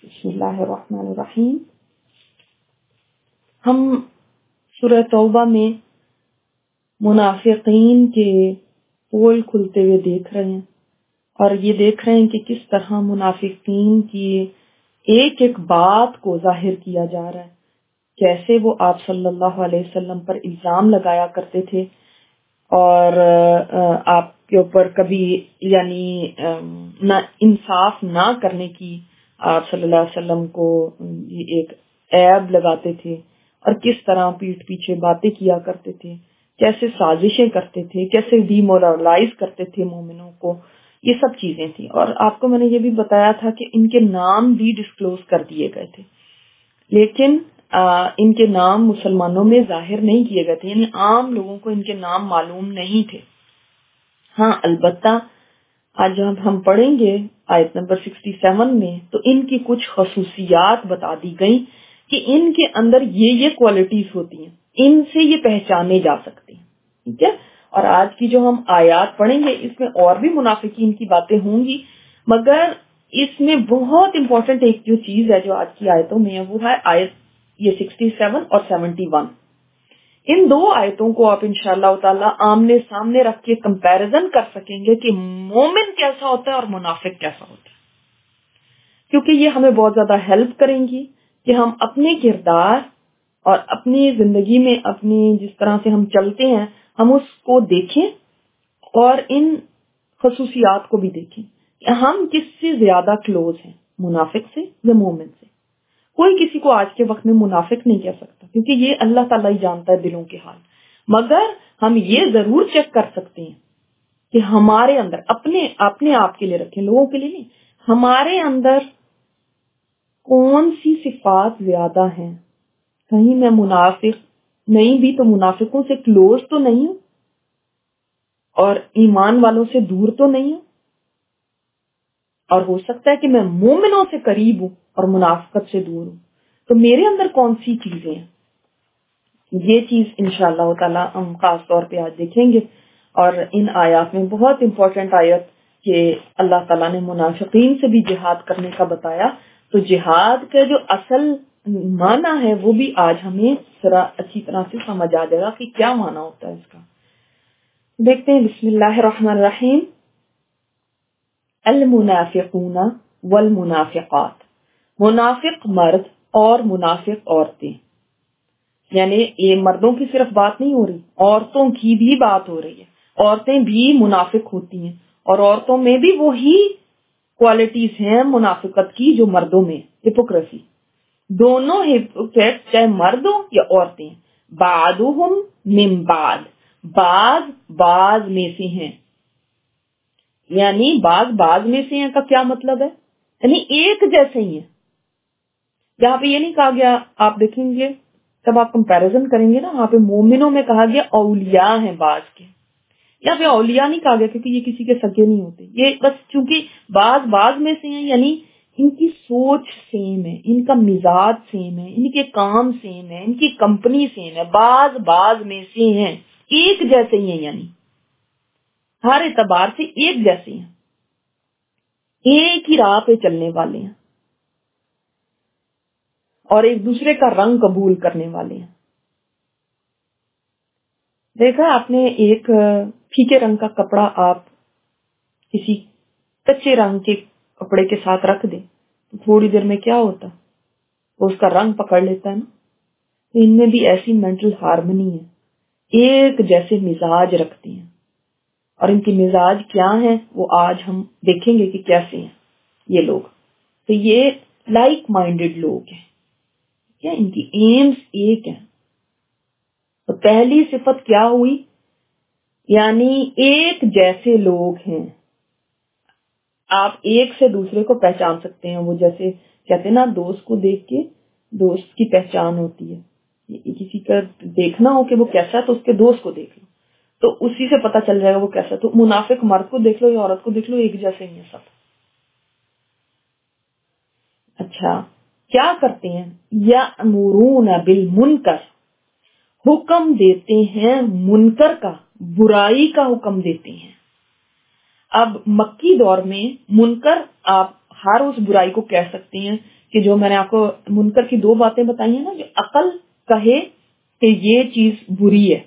بسم اللہ الرحمن الرحیم. ہم سورہ توبہ میں منافقین کے پول کھلتے ہوئے دیکھ رہے ہیں اور یہ دیکھ رہے ہیں کہ کس طرح منافقین کی ایک ایک بات کو ظاہر کیا جا رہا ہے. کیسے وہ آپ صلی اللہ علیہ وسلم پر الزام لگایا کرتے تھے اور آپ کے اوپر کبھی یعنی نہ انصاف نہ کرنے کی آپ صلی اللہ علیہ وسلم کو ایک عیب لگاتے تھے اور کس طرح پیٹھ پیچھے باتیں کیا کرتے تھے، کیسے سازشیں کرتے تھے، کیسے ڈی مورلائز کرتے تھے مومنوں کو. یہ سب چیزیں تھیں اور آپ کو میں نے یہ بھی بتایا تھا کہ ان کے نام بھی ڈسکلوز کر دیے گئے تھے، لیکن ان کے نام مسلمانوں میں ظاہر نہیں کیے گئے تھے، یعنی عام لوگوں کو ان کے نام معلوم نہیں تھے. ہاں البتہ آج جب ہم پڑھیں گے آیت نمبر 67 میں تو ان کی کچھ خصوصیات بتا دی گئی کہ ان کے اندر یہ کوالٹیز ہوتی ہیں، ان سے یہ پہچانے جا سکتے ہیں. ٹھیک ہے، اور آج کی جو ہم آیات پڑھیں گے اس میں اور بھی منافقین کی باتیں ہوں گی، مگر اس میں بہت امپورٹنٹ ایک جو چیز ہے جو آج کی آیتوں میں ہے وہ ہے آیت یہ 67 اور 71. ان دو آیتوں کو آپ انشاءاللہ تعالی آمنے سامنے رکھ کے کمپیریزن کر سکیں گے کہ مومن کیسا ہوتا ہے اور منافق کیسا ہوتا ہے، کیونکہ یہ ہمیں بہت زیادہ ہیلپ کریں گی کہ ہم اپنے کردار اور اپنی زندگی میں اپنی جس طرح سے ہم چلتے ہیں ہم اس کو دیکھیں اور ان خصوصیات کو بھی دیکھیں کہ ہم کس سے زیادہ کلوز ہیں، منافق سے یا مومن سے. کوئی کسی کو آج کے وقت میں منافق نہیں کہہ سکتا کیونکہ یہ اللہ تعالیٰ ہی جانتا ہے دلوں کے حال، مگر ہم یہ ضرور چیک کر سکتے ہیں کہ ہمارے اندر اپنے آپ کے لیے رکھیں، لوگوں کے لیے نہیں، ہمارے اندر کون سی صفات زیادہ ہیں. کہیں میں منافق نہیں بھی تو منافقوں سے کلوز تو نہیں ہوں اور ایمان والوں سے دور تو نہیں ہوں، اور ہو سکتا ہے کہ میں مومنوں سے قریب ہوں اور منافقت سے دور ہوں. تو میرے اندر کون سی چیزیں ہیں، یہ چیز انشاءاللہ تعالی ہم خاص طور پہ آج دیکھیں گے. اور ان آیات میں بہت امپورٹنٹ آیت کہ اللہ تعالیٰ نے منافقین سے بھی جہاد کرنے کا بتایا، تو جہاد کا جو اصل معنی ہے وہ بھی آج ہمیں ذرا اچھی طرح سے سمجھ آ جائے گا کہ کیا معنی ہوتا ہے اس کا. دیکھتے ہیں بسم اللہ الرحمن الرحیم. المنافقون والمنافقات، منافق مرد اور منافق عورتیں، یعنی یہ مردوں کی صرف بات نہیں ہو رہی، عورتوں کی بھی بات ہو رہی ہے. عورتیں بھی منافق ہوتی ہیں اور عورتوں میں بھی وہی کوالٹیز ہیں منافقت کی جو مردوں میں، ہپوکریسی. دونوں ہپوکریٹ چاہے مرد ہوں یا عورتیں، بعضهم من بعض، بعض میں سے ہیں. یعنی بعض میں سے ہیں کا کیا مطلب ہے، یعنی ایک جیسے ہی ہیں. یہاں پہ یہ نہیں کہا گیا، آپ دیکھیں گے جب آپ کمپیریزن کریں گے نا، وہاں پہ مومنوں میں کہا گیا اولیاء ہیں بعض کے، یہاں پہ اولیاء نہیں کہا گیا کیونکہ یہ کسی کے سگے نہیں ہوتے. یہ بس چونکہ بعض میں سے ہیں، یعنی ان کی سوچ سیم ہے، ان کا مزاج سیم ہے، ان کے کام سیم ہے، ان کی کمپنی سیم ہے. بعض میں سے ہیں، ایک جیسے ہی ہیں، یعنی ہر اعتبار سے ایک جیسے ہیں، ایک ہی راہ پہ چلنے والے ہیں اور ایک دوسرے کا رنگ قبول کرنے والے ہیں. دیکھا آپ نے، ایک پھیکے رنگ کا کپڑا آپ کسی کچے رنگ کے کپڑے کے ساتھ رکھ دیں تو تھوڑی دیر میں کیا ہوتا، وہ اس کا رنگ پکڑ لیتا ہے نا. ان میں بھی ایسی مینٹل ہارمنی ہے، ایک جیسے مزاج رکھتے ہیں اور ان کی مزاج کیا ہیں وہ آج ہم دیکھیں گے کہ کیسے ہیں یہ لوگ. تو یہ لائک مائنڈڈ لوگ ہیں، کیا ان کی ایمز ایک ہیں. تو پہلی صفت کیا ہوئی، یعنی ایک جیسے لوگ ہیں. آپ ایک سے دوسرے کو پہچان سکتے ہیں، وہ جیسے کہتے ہیں نا دوست کو دیکھ کے دوست کی پہچان ہوتی ہے. کسی کا دیکھنا ہو کہ وہ کیسا ہے تو اس کے دوست کو دیکھ لو تو اسی سے پتہ چل جائے گا وہ کیسا. تو منافق مرد کو دیکھ لو یا عورت کو دیکھ لو، ایک جیسے ہی ہیں سب. اچھا کیا کرتے ہیں، یأمرون بالمنکر، حکم دیتے ہیں منکر کا، برائی کا حکم دیتے ہیں. اب مکی دور میں منکر آپ ہر اس برائی کو کہہ سکتے ہیں کہ جو میں نے آپ کو منکر کی 2 باتیں بتائی ہیں نا، جو عقل کہے کہ یہ چیز بری ہے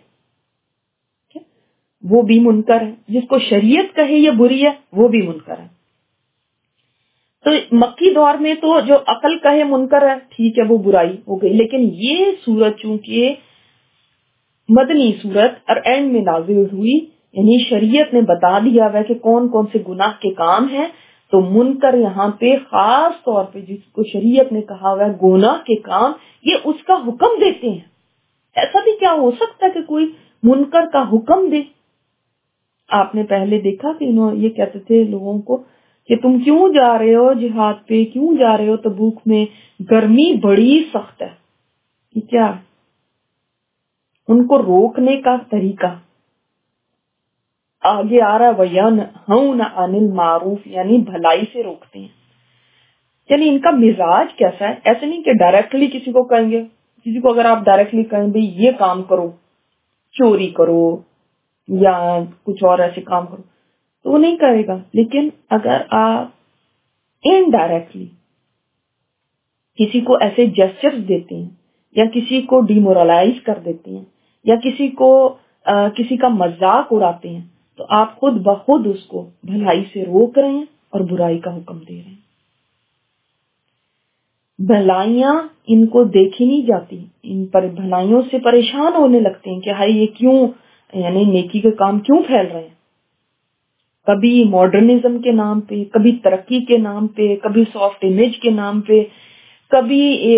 وہ بھی منکر ہے، جس کو شریعت کہے یہ بری ہے وہ بھی منکر ہے۔ تو مکی دور میں تو جو عقل کہے منکر ہے ٹھیک ہے وہ برائی ہو گئی، لیکن یہ سورت چونکہ مدنی سورت اور اینڈ میں نازل ہوئی، یعنی شریعت نے بتا دیا ہے کہ کون کون سے گناہ کے کام ہیں، تو منکر یہاں پہ خاص طور پہ جس کو شریعت نے کہا ہوا ہے گناہ کے کام، یہ اس کا حکم دیتے ہیں۔ ایسا بھی کیا ہو سکتا ہے کہ کوئی منکر کا حکم دے؟ آپ نے پہلے دیکھا کہ یہ کہتے تھے لوگوں کو کہ تم کیوں جا رہے ہو جہاد پہ، کیوں جا رہے ہو تبوک میں، گرمی بڑی سخت ہے۔ یہ کیا ان کو روکنے کا طریقہ آگے آ رہا ہے، وَيَنْهَوْنَ عَنِ الْمَعْرُوفِ، یعنی بھلائی سے روکتے ہیں۔ یعنی ان کا مزاج کیسا ہے؟ ایسے نہیں کہ ڈائریکٹلی کسی کو کہیں گے، کسی کو اگر آپ ڈائریکٹلی کہیں بھئی یہ کام کرو، چوری کرو یا کچھ اور ایسے کام کرو تو وہ نہیں کرے گا، لیکن اگر آپ انڈائریکٹلی کسی کو ایسے جسچرز دیتے ہیں یا کسی کو ڈیمورلائز کر دیتے ہیں یا کسی کو کسی کا مذاق اڑاتے ہیں تو آپ خود بخود اس کو بھلائی سے روک رہے ہیں اور برائی کا حکم دے رہے ہیں۔ بھلائیاں ان کو دیکھی نہیں جاتی، ان پر بھلائیوں سے پریشان ہونے لگتے ہیں کہ ہائی یہ کیوں، یعنی نیکی کے کام کیوں پھیل رہے ہیں، کبھی ماڈرنزم کے نام پہ، کبھی ترقی کے نام پہ، کبھی سافٹ امیج کے نام پہ، کبھی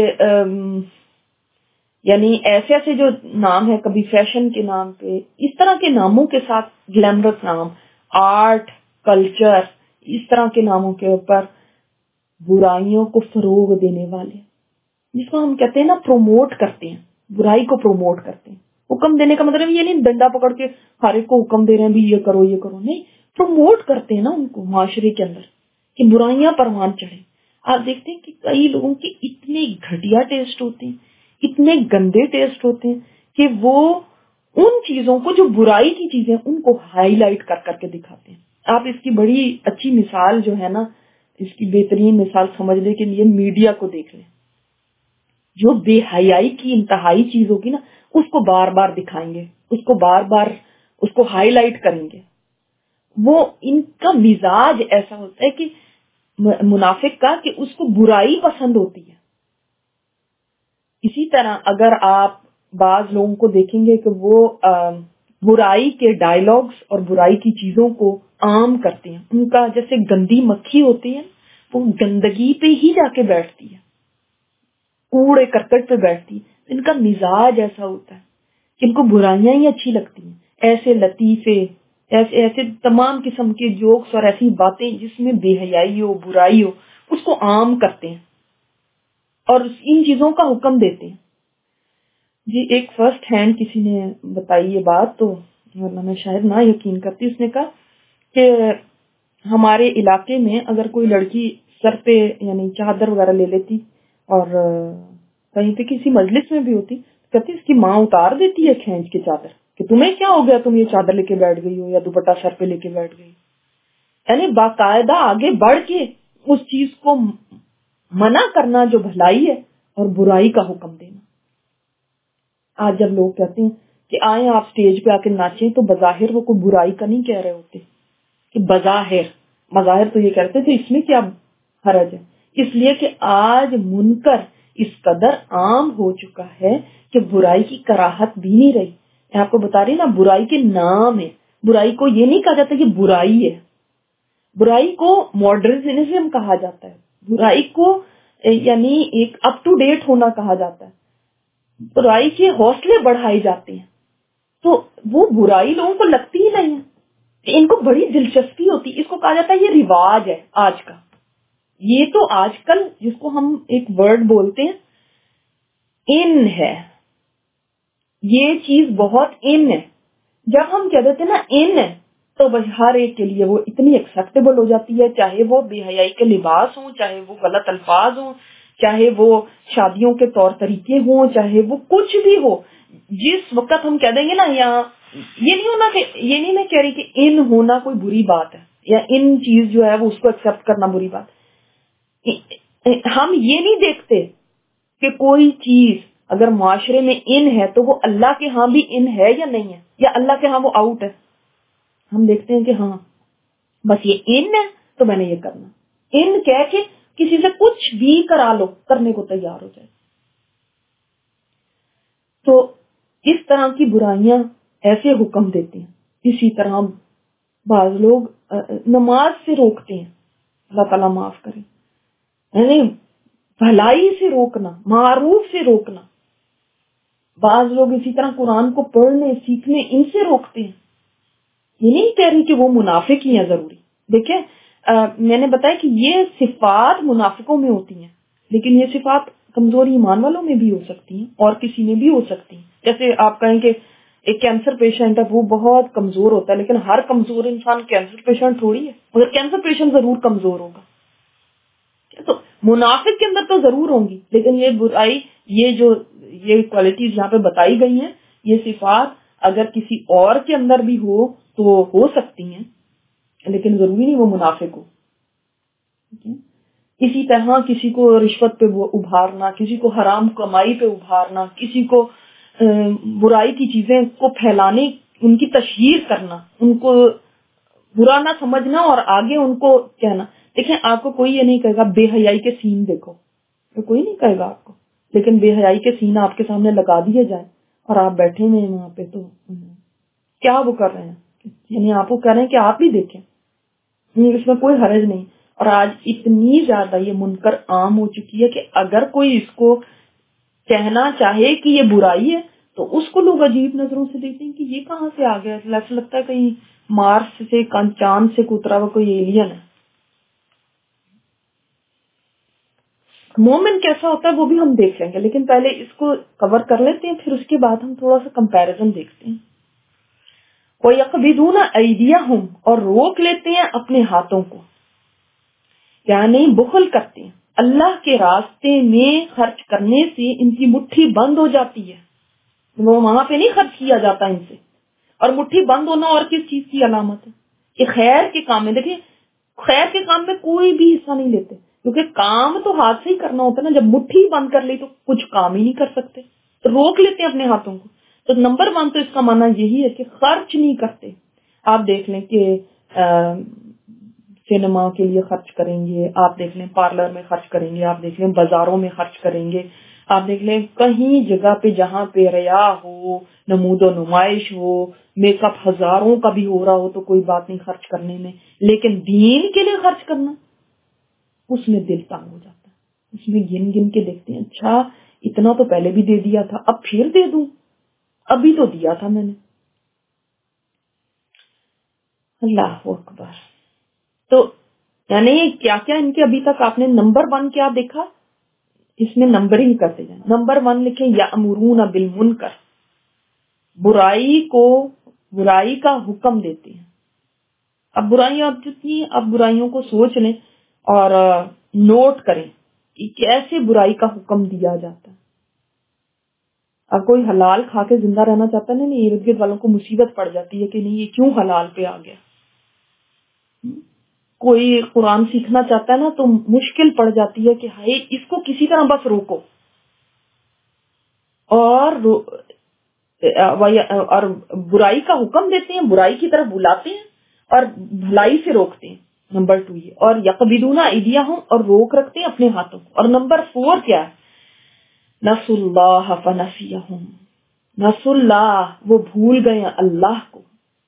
یعنی ایسے ایسے جو نام ہے، کبھی فیشن کے نام پہ، اس طرح کے ناموں کے ساتھ گلیمرس نام، آرٹ، کلچر، اس طرح کے ناموں کے اوپر برائیوں کو فروغ دینے والے، جس کو ہم کہتے ہیں نا پروموٹ کرتے ہیں، برائی کو پروموٹ کرتے ہیں۔ حکم دینے کا مطلب یہ نہیں ڈنڈا پکڑ کے ہر ایک کو حکم دے رہے ہیں بھی یہ کرو یہ کرو، نہیں، پروموٹ کرتے ہیں نا ان کو معاشرے کے اندر کہ برائیاں پروان چڑھیں۔ آپ دیکھتے ہیں کہ کئی لوگوں کے اتنے گھٹیا ٹیسٹ ہوتے ہیں، اتنے گندے ٹیسٹ ہوتے ہیں کہ وہ ان چیزوں کو جو برائی کی چیزیں ان کو ہائی لائٹ کر کر کے دکھاتے ہیں۔ آپ اس کی بڑی اچھی مثال جو ہے نا، اس کی بہترین مثال سمجھنے کے لیے میڈیا کو دیکھ لیں، جو بے حیائی کی انتہائی چیز ہوگی نا اس کو بار بار دکھائیں گے، اس کو بار بار اس کو ہائی لائٹ کریں گے۔ وہ ان کا مزاج ایسا ہوتا ہے کہ منافق کا کہ اس کو برائی پسند ہوتی ہے۔ اسی طرح اگر آپ بعض لوگوں کو دیکھیں گے کہ وہ برائی کے ڈائیلاگز اور برائی کی چیزوں کو عام کرتے ہیں، ان کا جیسے گندی مکھی ہوتی ہے وہ گندگی پہ ہی جا کے بیٹھتی ہے، کوڑے کرکٹ پہ بیٹھتی ہے، ان کا مزاج ایسا ہوتا ہے کہ ان کو برائیاں ہی اچھی لگتی ہیں، ایسے لطیفے، ایسے تمام قسم کے جوکس اور ایسی باتیں جس میں بے حیائی ہو، برائی ہو، اس کو عام کرتے ہیں اور ان چیزوں کا حکم دیتے ہیں۔ جی ایک فرسٹ ہینڈ کسی نے بتائی یہ بات، تو میں شاید نہ یقین کرتی، اس نے کہا کہ ہمارے علاقے میں اگر کوئی لڑکی سر پہ یعنی چادر وغیرہ لے لیتی اور کہیں پہ کسی مجلس میں بھی ہوتی، کہتی اس کی ماں اتار دیتی ہے کھینچ کے چادر کہ تمہیں کیا ہو گیا، تم یہ چادر لے کے بیٹھ گئی ہو یا دوپٹہ سر پہ لے کے بیٹھ گئی، یعنی باقاعدہ آگے بڑھ کے اس چیز کو منع کرنا جو بھلائی ہے اور برائی کا حکم دینا۔ آج جب لوگ کہتے ہیں کہ آئیں آپ سٹیج پہ آ کے ناچیں تو بظاہر وہ کوئی برائی کا نہیں کہہ رہے ہوتے، کہ مظاہر تو یہ کہتے تھے اس میں کیا حرج ہے، اس لیے کہ آج منکر اس قدر عام ہو چکا ہے کہ برائی کی کراہت بھی نہیں رہی۔ میں آپ کو بتا رہی نا، برائی کے نام ہے، برائی کو یہ نہیں کہا جاتا کہ برائی ہے، برائی کو ماڈرنزم کہا جاتا ہے، برائی کو یعنی ایک اپ ٹو ڈیٹ ہونا کہا جاتا ہے، برائی کے حوصلے بڑھائے جاتے ہیں، تو وہ برائی لوگوں کو لگتی ہی نہیں ہے، ان کو بڑی دلچسپی ہوتی ہے، اس کو کہا جاتا ہے یہ رواج ہے آج کا، یہ تو آج کل جس کو ہم ایک ورڈ بولتے ہیں ان ہے، یہ چیز بہت ان ہے۔ جب ہم کہہ دیتے ہیں نا ان ہے تو ہر ایک کے لیے وہ اتنی ایکسیپٹیبل ہو جاتی ہے، چاہے وہ بے حیائی کے لباس ہوں، چاہے وہ غلط الفاظ ہوں، چاہے وہ شادیوں کے طور طریقے ہوں، چاہے وہ کچھ بھی ہو۔ جس وقت ہم کہہ دیں گے نا، یہاں یہ نہیں ہونا کہ یہ نہیں میں کہہ رہی کہ ان ہونا کوئی بری بات ہے یا ان چیز جو ہے وہ اس کو ایکسپٹ کرنا بری بات، ہم یہ نہیں دیکھتے کہ کوئی چیز اگر معاشرے میں ان ہے تو وہ اللہ کے ہاں بھی ان ہے یا نہیں ہے، یا اللہ کے ہاں وہ آؤٹ ہے. ہم دیکھتے ہیں کہ ہاں بس یہ ان ہے تو میں نے یہ کرنا، ان کہہ کے کسی سے کچھ بھی کرا لو، کرنے کو تیار ہو جائے. تو اس طرح کی برائیاں ایسے حکم دیتے ہیں. اسی طرح بعض لوگ نماز سے روکتے ہیں، اللہ تعالیٰ معاف کرے، یعنی بھلائی سے روکنا، معروف سے روکنا. بعض لوگ اسی طرح قرآن کو پڑھنے سیکھنے ان سے روکتے ہیں. یہ نہیں کہہ رہی کہ وہ منافق ہی ہیں ضروری. دیکھیں میں نے بتایا کہ یہ صفات منافقوں میں ہوتی ہیں، لیکن یہ صفات کمزور ایمان والوں میں بھی ہو سکتی ہیں اور کسی میں بھی ہو سکتی ہیں. جیسے آپ کہیں کہ ایک کینسر پیشنٹ ہے، وہ بہت کمزور ہوتا ہے، لیکن ہر کمزور انسان کینسر پیشنٹ تھوڑی ہے. مگر کینسر پیشنٹ ضرور کمزور ہوگا. تو منافق کے اندر تو ضرور ہوں گی، لیکن یہ برائی، یہ کوالٹیز یہاں پہ بتائی گئی ہیں، یہ صفات اگر کسی اور کے اندر بھی تو ہو سکتی ہیں، لیکن ضروری نہیں وہ منافق ہو. اسی طرح کسی کو رشوت پہ ابھارنا، کسی کو حرام کمائی پہ ابھارنا، کسی کو برائی کی چیزیں کو پھیلانے، ان کی تشہیر کرنا، ان کو برا نہ سمجھنا اور آگے ان کو کہنا. دیکھیں آپ کو کوئی یہ نہیں کہے گا بے حیائی کے سین دیکھو، کوئی نہیں کہے گا آپ کو، لیکن بے حیائی کے سین آپ کے سامنے لگا دیے جائیں اور آپ بیٹھے ہوئے ہیں وہاں پہ، تو کیا وہ کر رہے ہیں؟ یعنی آپ کو کہہ رہے ہیں کہ آپ بھی دیکھیں، اس میں کوئی حرج نہیں. اور آج اتنی زیادہ یہ منکر عام ہو چکی ہے کہ اگر کوئی اس کو کہنا چاہے کہ یہ برائی ہے تو اس کو لوگ عجیب نظروں سے دیکھتے ہیں کہ یہ کہاں سے آ گیا، ایسا لگتا ہے کہیں مارس سے چاند سے اترا ہوا کوئی ایلین ہے. مومن کیسا ہوتا ہے وہ بھی ہم دیکھ لیں گے، لیکن پہلے اس کو کور کر لیتے ہیں، پھر اس کے بعد ہم تھوڑا سا کمپیرزن دیکھتے ہیں. وَيَقْبِضُونَ أَيْدِيَهُمْ، اور روک لیتے ہیں اپنے ہاتھوں کو، یعنی بخل کرتے ہیں. اللہ کے راستے میں خرچ کرنے سے ان کی مٹھی بند ہو جاتی ہے، وہ وہاں پہ نہیں خرچ کیا جاتا ان سے. اور مٹھی بند ہونا اور کس چیز کی علامت ہے کہ خیر کے کام میں، دیکھیں خیر کے کام میں کوئی بھی حصہ نہیں لیتے، کیونکہ کام تو ہاتھ سے ہی کرنا ہوتا ہے نا. جب مٹھی بند کر لی تو کچھ کام ہی نہیں کر سکتے، تو روک لیتے ہیں اپنے ہاتھوں کو. تو نمبر 1 تو اس کا معنی یہی ہے کہ خرچ نہیں کرتے. آپ دیکھ لیں کہ سینما کے لیے خرچ کریں گے، آپ دیکھ لیں پارلر میں خرچ کریں گے، آپ دیکھ لیں بازاروں میں خرچ کریں گے، آپ دیکھ لیں کہیں جگہ پہ جہاں پہ ریا ہو، نمود و نمائش ہو، میک اپ ہزاروں کا بھی ہو رہا ہو تو کوئی بات نہیں خرچ کرنے میں، لیکن دین کے لیے خرچ کرنا اس میں دل تنگ ہو جاتا ہے. اس میں گن گن کے دیکھتے ہیں، اچھا اتنا تو پہلے بھی دے دیا تھا، اب پھر دے دوں، ابھی تو دیا تھا میں نے. اللہ اکبر. تو یعنی کیا کیا ان کے ابھی تک آپ نے نمبر 1 کیا دیکھا، اس میں نمبرنگ کرتے جائیں. نمبر 1 لکھیں یأمرون بالمنکر، برائی کا حکم دیتے ہیں. اب برائیاں اب جتنی، اب برائیوں کو سوچ لیں اور نوٹ کریں کہ کیسے برائی کا حکم دیا جاتا ہے. اب کوئی حلال کھا کے زندہ رہنا چاہتا ہے نہیں، ارد گرد والوں کو مصیبت پڑ جاتی ہے کہ نہیں یہ کیوں حلال پہ آ گیا. کوئی قرآن سیکھنا چاہتا ہے نا تو مشکل پڑ جاتی ہے کہ ہائے اس کو کسی طرح بس روکو، اور برائی کا حکم دیتے ہیں، برائی کی طرف بلاتے ہیں اور بھلائی سے روکتے ہیں. نمبر 2 یہ. اور یقبضون ایدیہم، اور روک رکھتے ہیں اپنے ہاتھوں. اور نمبر 4 کیا ہے، نسوا اللہ فنسیہم. نسوا اللہ، وہ بھول گئے اللہ کو،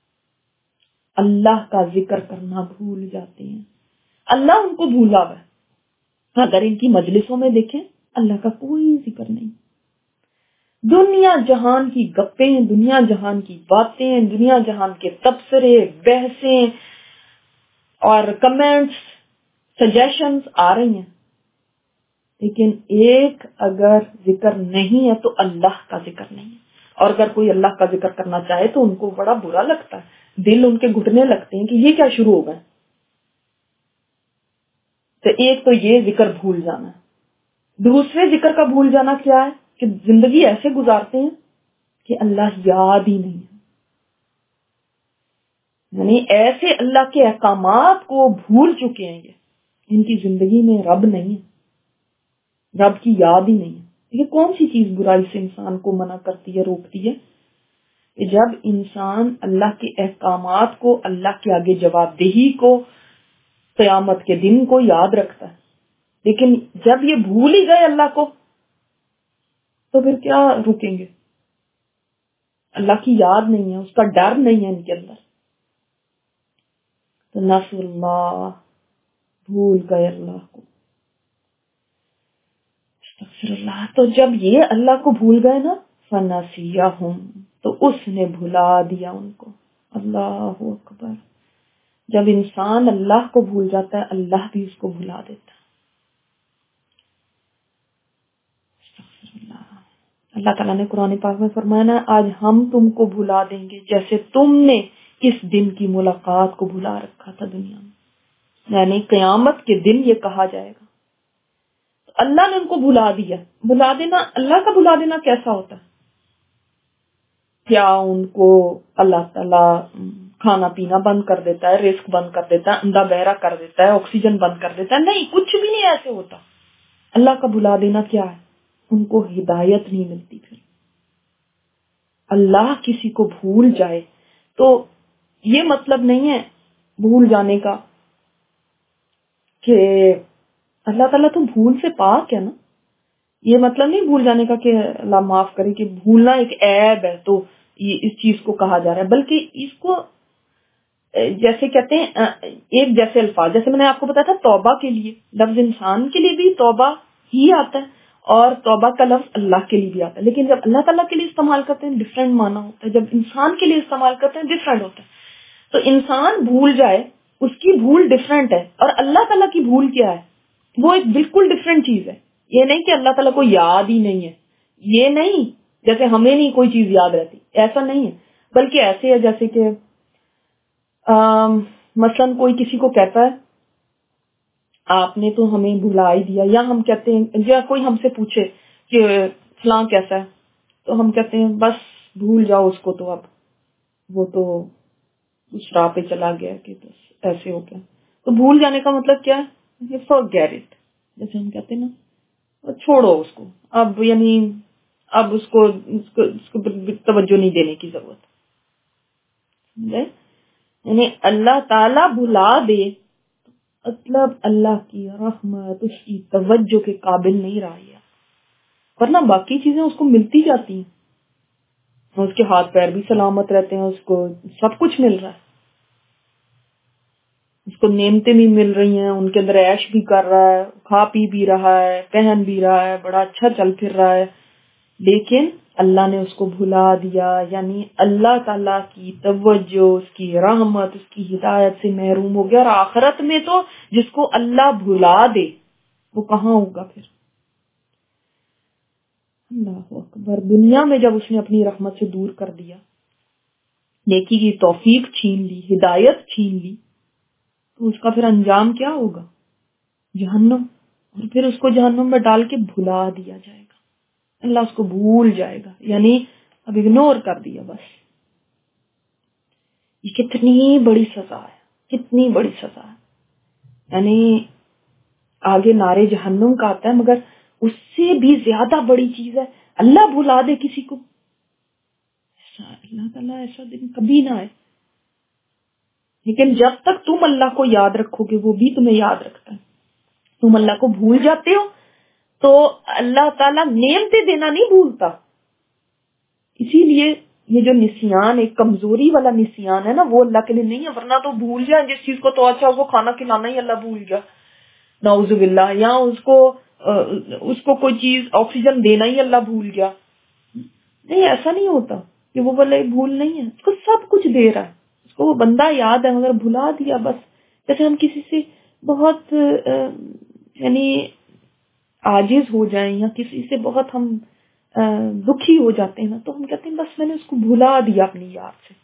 اللہ کا ذکر کرنا بھول جاتے ہیں. اللہ ان کو بھولا ہوا ہے. اگر ان کی مجلسوں میں دیکھیں اللہ کا کوئی ذکر نہیں. دنیا جہان کی گپیں، دنیا جہان کی باتیں، دنیا جہان کے تبصرے، بحثیں اور کمنٹس، سجیشنز آ رہی ہیں، لیکن ایک اگر ذکر نہیں ہے تو اللہ کا ذکر نہیں ہے. اور اگر کوئی اللہ کا ذکر کرنا چاہے تو ان کو بڑا برا لگتا ہے، دل ان کے گھٹنے لگتے ہیں کہ یہ کیا شروع ہو گئے. تو ایک تو یہ ذکر بھول جانا. دوسرے ذکر کا بھول جانا کیا ہے کہ زندگی ایسے گزارتے ہیں کہ اللہ یاد ہی نہیں ہے، یعنی ایسے اللہ کے احکامات کو بھول چکے ہیں، یہ ان کی زندگی میں رب نہیں ہے. رب کی یاد ہی نہیں ہے. یہ کون سی چیز برائی سے انسان کو منع کرتی ہے، روکتی ہے؟ جب انسان اللہ کے احکامات کو، اللہ کے آگے جواب دہی کو، قیامت کے دن کو یاد رکھتا ہے. لیکن جب یہ بھول ہی گئے اللہ کو تو پھر کیا رکیں گے؟ اللہ کی یاد نہیں ہے، اس کا ڈر نہیں ہے ان کے اندر. تو نسوا اللہ، بھول گئے اللہ کو. استغفر اللہ. تو جب یہ اللہ کو بھول گئے نا، فنسیہم، تو اس نے بھلا دیا ان کو. اللہ اکبر. جب انسان اللہ کو بھول جاتا ہے، اللہ بھی اس کو بھلا دیتا ہے. اللہ تعالیٰ نے قرآن پاک میں فرمایا نا، آج ہم تم کو بھلا دیں گے جیسے تم نے اس دن کی ملاقات کو بھلا رکھا تھا دنیا میں. یعنی قیامت کے دن یہ کہا جائے گا. تو اللہ نے ان کو بھلا دیا. بھلا دینا، اللہ کا بھلا دینا کیسا ہوتا ہے؟ کیا ان کو اللہ تعالیٰ کھانا پینا بند کر دیتا ہے، رزق بند کر دیتا ہے، اندھا بہرا کر دیتا ہے، آکسیجن بند کر دیتا ہے؟ نہیں، کچھ بھی نہیں ایسے ہوتا. اللہ کا بھلا دینا کیا ہے؟ ان کو ہدایت نہیں ملتی. پھر اللہ کسی کو بھول جائے تو یہ مطلب نہیں ہے بھول جانے کا کہ اللہ تعالیٰ تو بھول سے پاک ہے نا. یہ مطلب نہیں بھول جانے کا کہ اللہ معاف کرے، کہ بھولنا ایک عیب ہے تو یہ اس چیز کو کہا جا رہا ہے. بلکہ اس کو جیسے کہتے ہیں ایک جیسے الفاظ، جیسے میں نے آپ کو بتایا تھا توبہ کے لیے لفظ انسان کے لیے بھی توبہ ہی آتا ہے، اور توبہ کا لفظ اللہ کے لیے بھی آتا ہے. لیکن جب اللہ تعالیٰ کے لیے استعمال کرتے ہیں ڈفرینٹ معنی ہوتا ہے، جب انسان کے لیے استعمال کرتے ہیں ڈفرینٹ ہوتا ہے. تو انسان بھول جائے، اس کی بھول ڈفرینٹ ہے، اور اللہ تعالیٰ کی بھول کیا ہے؟ وہ ایک بالکل ڈفرینٹ چیز ہے. یہ نہیں کہ اللہ تعالیٰ کو یاد ہی نہیں ہے، یہ نہیں جیسے ہمیں نہیں کوئی چیز یاد رہتی، ایسا نہیں ہے. بلکہ ایسے ہے جیسے کہ مثلا کوئی کسی کو کہتا ہے آپ نے تو ہمیں بھلا ہی دیا، یا ہم کہتے ہیں، یا کوئی ہم سے پوچھے کہ فلاں کیسا ہے، تو ہم کہتے ہیں بس بھول جاؤ اس کو، تو اب وہ تو اس راہ پہ چلا گیا کہ بس ایسے ہو گیا. تو بھول جانے کا مطلب کیا ہے؟ forget it، جیسے ہم کہتے ہیں نا چھوڑو اس کو، اب یعنی اب اس کو توجہ نہیں دینے کی ضرورت. یعنی اللہ تعالیٰ بھلا دے مطلب اللہ کی رحمت اس کی توجہ کے قابل نہیں رہا ہے، ورنہ باقی چیزیں اس کو ملتی جاتی ہیں، اس کے ہاتھ پیر بھی سلامت رہتے ہیں، اس کو سب کچھ مل رہا ہے، اس کو نعمتیں بھی مل رہی ہیں، ان کے اندر عیش بھی کر رہا ہے، کھا پی بھی رہا ہے، پہن بھی رہا ہے، بڑا اچھا چل پھر رہا ہے. لیکن اللہ نے اس کو بھلا دیا، یعنی اللہ تعالیٰ کی توجہ، اس کی رحمت، اس کی ہدایت سے محروم ہو گیا. اور آخرت میں تو جس کو اللہ بھلا دے وہ کہاں ہوگا پھر؟ اللہ اکبر. دنیا میں جب اس نے اپنی رحمت سے دور کر دیا، نیکی کی توفیق چھین لی، ہدایت چھین لی، تو اس کا پھر انجام کیا ہوگا؟ جہنم. اور پھر اس کو جہنم میں ڈال کے بھلا دیا جائے گا. اللہ اس کو بھول جائے گا، یعنی اب اگنور کر دیا بس. یہ کتنی بڑی سزا ہے، کتنی بڑی سزا ہے. یعنی آگے نارے جہنم کا آتا ہے، مگر اس سے بھی زیادہ بڑی چیز ہے اللہ بھلا دے کسی کو. اللہ تعالیٰ ایسا دن کبھی نہ آئے. لیکن جب تک تم اللہ کو یاد رکھو گے وہ بھی تمہیں یاد رکھتا ہے. تم اللہ کو بھول جاتے ہو تو اللہ تعالیٰ نعمتیں دینا نہیں بھولتا. اسی لیے یہ جو نسیان، ایک کمزوری والا نسیان ہے نا، وہ اللہ کے لیے نہیں ہے. ورنہ تو بھول جائے جس چیز کو، تو اچھا اس کو کھانا کھلانا ہی اللہ بھول گیا، نعوذ باللہ. یا اس کو کوئی چیز آکسیجن دینا ہی اللہ بھول گیا. نہیں، ایسا نہیں ہوتا کہ وہ بولے بھول نہیں ہے، اس کو سب کچھ دے رہا ہے. اس کو وہ بندہ یاد ہے مگر بھلا دیا بس. جیسے ہم کسی سے بہت یعنی عاجز ہو جائیں، یا کسی سے بہت ہم دکھی ہو جاتے ہیں نا، تو ہم کہتے ہیں بس میں نے اس کو بھلا دیا اپنی یاد سے.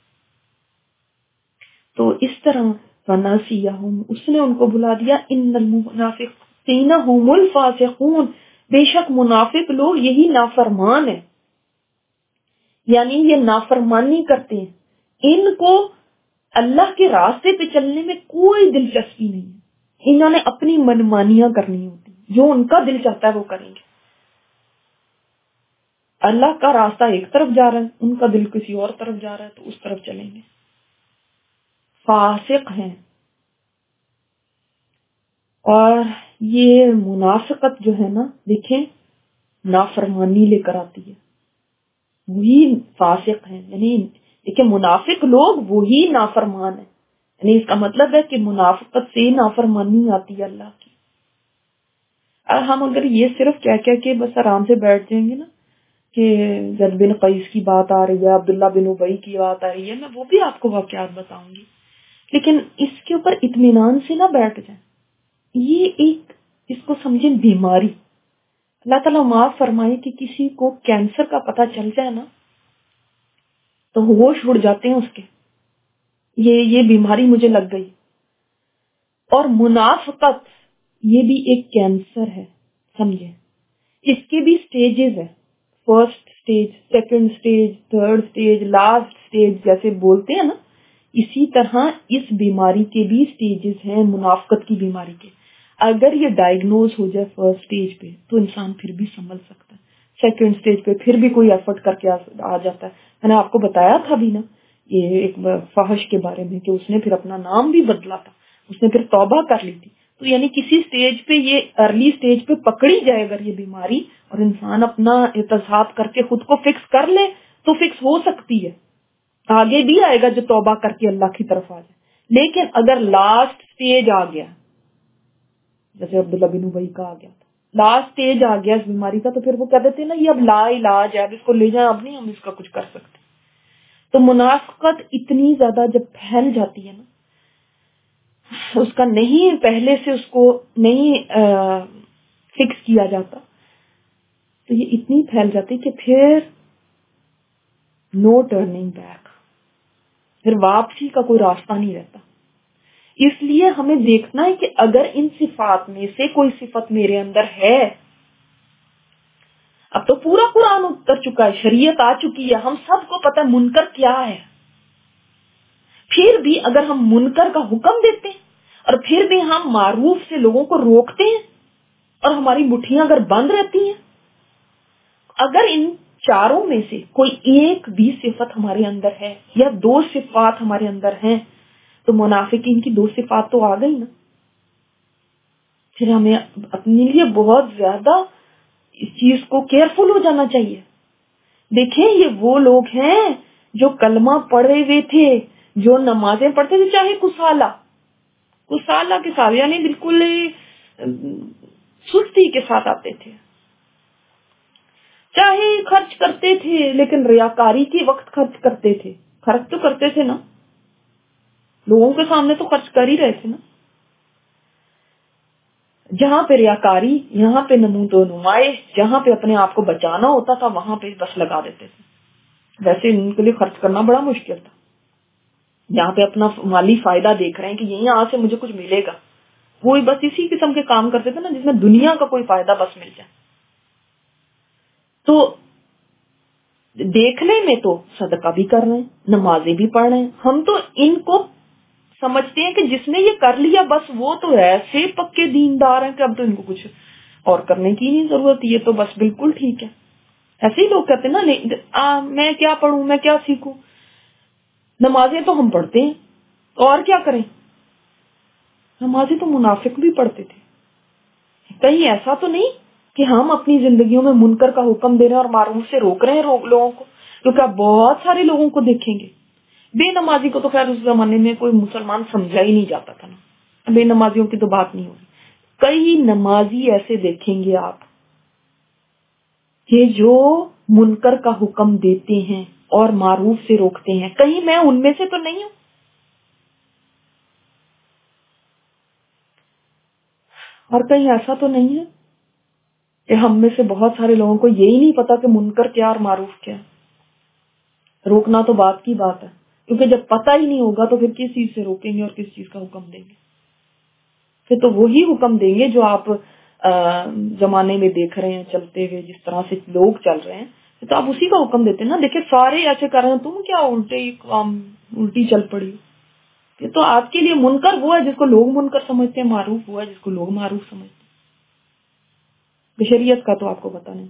تو اس طرح فنسیہم، اس نے ان کو بھلا دیا. ان المنافقین هم الفاسقون، بے شک منافق لوگ یہی نافرمان ہیں، یعنی یہ نافرمانی کرتے ہیں. ان کو اللہ کے راستے پہ چلنے میں کوئی دلچسپی نہیں ہے، انہوں نے اپنی منمانیاں کرنی ہوتی. جو ان کا دل چاہتا ہے وہ کریں گے. اللہ کا راستہ ایک طرف جا رہا ہے، ان کا دل کسی اور طرف جا رہا ہے تو اس طرف چلیں گے. فاسق ہیں. اور یہ منافقت جو ہے نا، دیکھیں نافرمانی لے کر آتی ہے، وہی فاسق ہیں. یعنی دیکھیں منافق لوگ وہی نافرمان ہیں. یعنی اس کا مطلب ہے کہ منافقت سے نافرمانی آتی ہے اللہ کی. اور ہم اگر یہ صرف کہہ کے بس آرام سے بیٹھ جائیں گے نا کہ زید بن قیس کی بات آ رہی ہے، عبداللہ بن ابی کی بات آ رہی ہے، میں وہ بھی آپ کو واقعات بتاؤں گی، لیکن اس کے اوپر اطمینان سے نہ بیٹھ جائیں. یہ ایک، اس کو سمجھیں بیماری. اللہ تعالیٰ معاف فرمائے کہ کسی کو کینسر کا پتہ چل جائے نا تو ہوش اڑ جاتے ہیں اس کے، یہ بیماری مجھے لگ گئی. اور منافقت یہ بھی ایک کینسر ہے، سمجھیں. اس کے بھی سٹیجز ہیں، first stage, second stage, third stage, last stage جیسے بولتے ہیں نا، اسی طرح اس بیماری کے بھی سٹیجز ہیں منافقت کی بیماری کے. اگر یہ ڈائیگنوز ہو جائے فرسٹ سٹیج پہ تو انسان پھر بھی سنبھل سکتا ہے، سیکنڈ سٹیج پہ پھر بھی کوئی ایفرٹ کر کے آ جاتا ہے. میں نے آپ کو بتایا تھا بھی نا یہ ایک فحش کے بارے میں کہ اس نے پھر اپنا نام بھی بدلا تھا، اس نے پھر توبہ کر لی تھی. تو یعنی کسی سٹیج پہ، یہ ارلی سٹیج پہ پکڑی جائے اگر یہ بیماری اور انسان اپنا احتساب کر کے خود کو فکس کر لے تو فکس ہو سکتی ہے. آگے بھی آئے گا جو توبہ کر کے اللہ کی طرف آ جائے. لیکن اگر لاسٹ سٹیج آ گیا، جیسے عبداللہ بن ابی کا آ گیا تھا، لاسٹ سٹیج آ گیا اس بیماری کا، تو پھر وہ کہہ دیتے ہیں نا یہ اب لا علاج ہے، اب اس کو لے جائیں، اب نہیں ہم اس کا کچھ کر سکتے. تو منافقت اتنی زیادہ جب پھیل جاتی ہے نا، اس کا نہیں پہلے سے اس کو نہیں فکس کیا جاتا تو یہ اتنی پھیل جاتی کہ پھر نو ٹرننگ بیک، پھر واپسی کا کوئی راستہ نہیں رہتا. اس لیے ہمیں دیکھنا ہے کہ اگر ان صفات میں سے کوئی صفت میرے اندر ہے، اب تو پورا قرآن اتر چکا ہے، شریعت آ چکی ہے، ہم سب کو پتہ ہے منکر کیا ہے. پھر بھی اگر ہم منکر کا حکم دیتے ہیں اور پھر بھی ہم معروف سے لوگوں کو روکتے ہیں اور ہماری مٹھیاں اگر بند رہتی ہیں، اگر ان چاروں میں سے کوئی ایک بھی صفت ہمارے اندر ہے یا دو صفات ہمارے اندر ہیں تو منافقین کی دو صفات تو آ گئی نا. پھر ہمیں اپنے لیے بہت زیادہ اس چیز کو کیئرفل ہو جانا چاہیے. دیکھیں یہ وہ لوگ ہیں جو کلمہ پڑھے ہوئے تھے، جو نمازیں پڑھتے تھے، چاہے کسالہ کے ساتھ، یعنی بالکل سستی کے ساتھ آتے تھے، چاہے خرچ کرتے تھے لیکن ریاکاری کے وقت خرچ کرتے تھے. خرچ تو کرتے تھے نا، لوگوں کے سامنے تو خرچ کر ہی رہے تھے نا. جہاں پہ ریاکاری، یہاں پہ نمود و نمائش، جہاں پہ اپنے آپ کو بچانا ہوتا تھا وہاں پہ بس لگا دیتے تھے. ویسے ان کے لیے خرچ کرنا بڑا مشکل تھا. جہاں پہ اپنا مالی فائدہ دیکھ رہے ہیں کہ یہاں سے مجھے کچھ ملے گا، وہی بس اسی قسم کے کام کرتے تھے نا جس میں دنیا کا کوئی فائدہ بس مل جائے. تو دیکھنے میں تو صدقہ بھی کر رہے ہیں، نمازیں بھی پڑھ رہے ہیں، ہم تو ان کو سمجھتے ہیں کہ جس نے یہ کر لیا بس وہ تو ایسے پکے دیندار ہیں کہ اب تو ان کو کچھ اور کرنے کی نہیں ضرورت، یہ تو بس بالکل ٹھیک ہے. ایسے ہی لوگ کہتے ہیں نا میں کیا پڑھوں، میں کیا سیکھوں، نمازیں تو ہم پڑھتے ہیں اور کیا کریں. نمازیں تو منافق بھی پڑھتے تھے. کہیں ایسا تو نہیں کہ ہم اپنی زندگیوں میں منکر کا حکم دے رہے ہیں اور معروف سے روک رہے ہیں لوگوں کو، کیونکہ آپ بہت سارے لوگوں کو دیکھیں گے. بے نمازی کو تو خیر اس زمانے میں کوئی مسلمان سمجھا ہی نہیں جاتا تھا نا، بے نمازیوں کی تو بات نہیں ہوگی. کئی نمازی ایسے دیکھیں گے آپ کہ جو منکر کا حکم دیتے ہیں اور معروف سے روکتے ہیں. کہیں میں ان میں سے تو نہیں ہوں. اور کہیں ایسا تو نہیں ہے کہ ہم میں سے بہت سارے لوگوں کو یہی نہیں پتا کہ منکر کیا اور معروف کیا. روکنا تو بات کی بات ہے، کیونکہ جب پتہ ہی نہیں ہوگا تو پھر کس چیز سے روکیں گے اور کس چیز کا حکم دیں گے. پھر تو وہی حکم دیں گے جو آپ زمانے میں دیکھ رہے ہیں چلتے ہوئے، جس طرح سے لوگ چل رہے ہیں تو آپ اسی کا حکم دیتے ہیں نا. دیکھیں سارے ایسے کر رہے ہیں، تم کیا الٹی چل پڑی. یہ تو آپ کے لیے منکر وہ ہے جس کو لوگ منکر سمجھتے ہیں، معروف وہ ہے جس کو لوگ معروف سمجھتے ہیں. شریعت کا تو آپ کو پتا نہیں.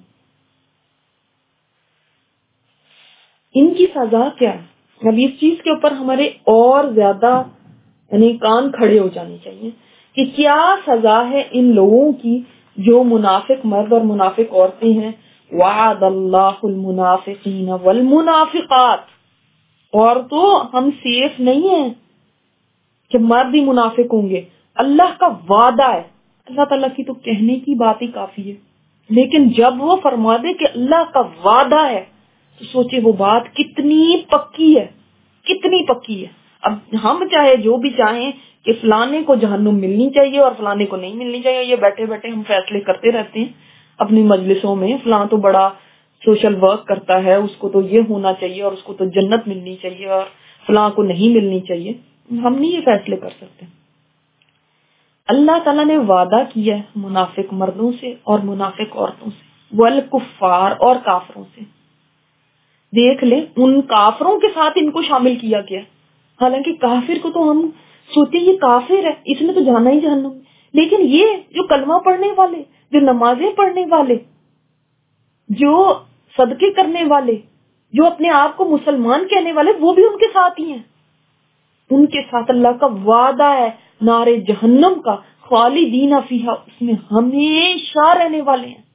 ان کی سزا کیا ہے؟ اب اس چیز کے اوپر ہمارے اور زیادہ یعنی کان کھڑے ہو جانے چاہیے کہ کیا سزا ہے ان لوگوں کی جو منافق مرد اور منافق عورتیں ہیں. وعد اللہ المنافقین والمنافقات. اور تو ہم سیف نہیں ہیں کہ مرد ہی منافق ہوں گے. اللہ کا وعدہ ہے. اللہ تعالیٰ کی تو کہنے کی بات ہی کافی ہے، لیکن جب وہ فرما دے کہ اللہ کا وعدہ ہے تو سوچے وہ بات کتنی پکی ہے، کتنی پکی ہے. اب ہم چاہے جو بھی چاہیں کہ فلانے کو جہنم ملنی چاہیے اور فلانے کو نہیں ملنی چاہیے، یہ بیٹھے بیٹھے ہم فیصلے کرتے رہتے ہیں اپنی مجلسوں میں. فلاں تو بڑا سوشل ورک کرتا ہے، اس کو تو یہ ہونا چاہیے اور اس کو تو جنت ملنی چاہیے اور فلاں کو نہیں ملنی چاہیے. ہم نہیں یہ فیصلے کر سکتے. اللہ تعالیٰ نے وعدہ کیا ہے منافق مردوں سے اور منافق عورتوں سے، والکفار اور کافروں سے. دیکھ لیں ان کافروں کے ساتھ ان کو شامل کیا گیا، حالانکہ کافر کو تو ہم سوچتے یہ کافر ہے اس نے تو جانا ہی جہنم. لیکن یہ جو کلمہ پڑھنے والے، جو نمازیں پڑھنے والے، جو صدقے کرنے والے، جو اپنے آپ کو مسلمان کہنے والے، وہ بھی ان کے ساتھ ہی ہیں. ان کے ساتھ اللہ کا وعدہ ہے نار جہنم کا، خالدین فیہا، اس میں ہمیشہ رہنے والے ہیں.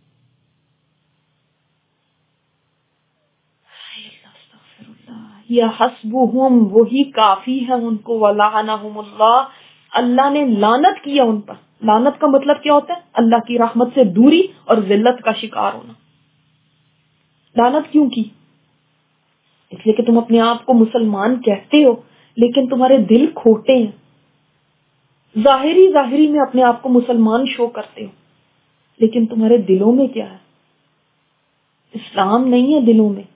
یا حسبہم، وہی کافی ہے ان کو، ولعنہم اللہ، اللہ نے لعنت کیا ان پر. لعنت کا مطلب کیا ہوتا ہے؟ اللہ کی رحمت سے دوری اور ذلت کا شکار ہونا. لعنت کیوں کی؟ اس لیے کہ تم اپنے آپ کو مسلمان کہتے ہو لیکن تمہارے دل کھوٹے ہیں. ظاہری میں اپنے آپ کو مسلمان شو کرتے ہو لیکن تمہارے دلوں میں کیا ہے؟ اسلام نہیں ہے دلوں میں.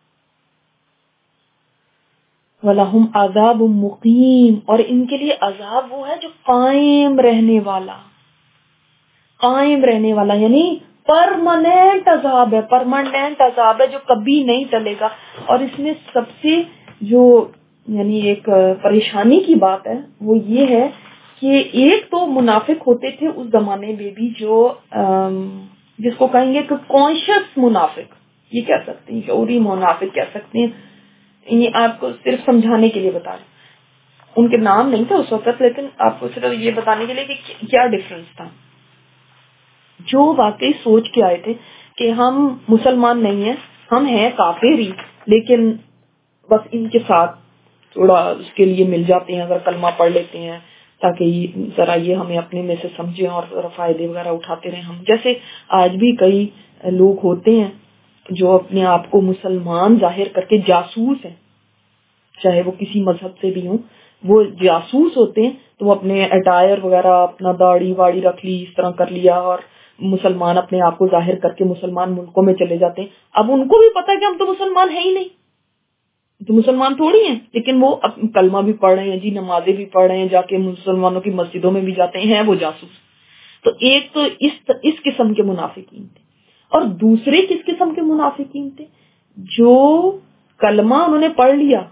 وَلَهُمْ عَذَابٌ مُقِيمٌ، اور ان کے لیے عذاب وہ ہے جو قائم رہنے والا. قائم رہنے والا یعنی پرماننٹ عذاب ہے، پرماننٹ عذاب ہے جو کبھی نہیں ٹلے گا. اور اس میں سب سے جو یعنی ایک پریشانی کی بات ہے وہ یہ ہے کہ ایک تو منافق ہوتے تھے اس زمانے میں بھی جو جس کو کہیں گے کہ کانشیس منافق، یہ کہہ سکتے ہیں، شعوری منافق کہہ سکتے ہیں. یہ آپ کو صرف سمجھانے کے لیے بتا رہے ہیں، ان کے نام نہیں تھے اس وقت، لیکن آپ کو صرف یہ بتانے کے لیے کہ کیا ڈفرنس تھا. جو واقعی سوچ کے آئے تھے کہ ہم مسلمان نہیں ہیں، ہم ہیں کافر ہی، لیکن بس ان کے ساتھ تھوڑا اس کے لیے مل جاتے ہیں، اگر کلمہ پڑھ لیتے ہیں تاکہ ذرا یہ ہمیں اپنے میں سے سمجھیں اور ذرا فائدے وغیرہ اٹھاتے رہیں. ہم جیسے آج بھی کئی لوگ ہوتے ہیں جو اپنے آپ کو مسلمان ظاہر کر کے جاسوس ہیں، چاہے وہ کسی مذہب سے بھی ہوں، وہ جاسوس ہوتے ہیں تو وہ اپنے اٹائر وغیرہ، اپنا داڑھی واڑی رکھ لی، اس طرح کر لیا اور مسلمان اپنے آپ کو ظاہر کر کے مسلمان ملکوں میں چلے جاتے ہیں. اب ان کو بھی پتا ہے کہ ہم تو مسلمان ہیں ہی نہیں، تو مسلمان تھوڑی ہیں، لیکن وہ کلمہ بھی پڑھ رہے ہیں جی، نمازیں بھی پڑھ رہے ہیں، جا کے مسلمانوں کی مسجدوں میں بھی جاتے ہیں وہ جاسوس. تو ایک تو اس قسم کے منافقین تھے، اور دوسرے کس قسم کے منافقین تھے؟ جو کلمہ انہوں نے پڑھ لیا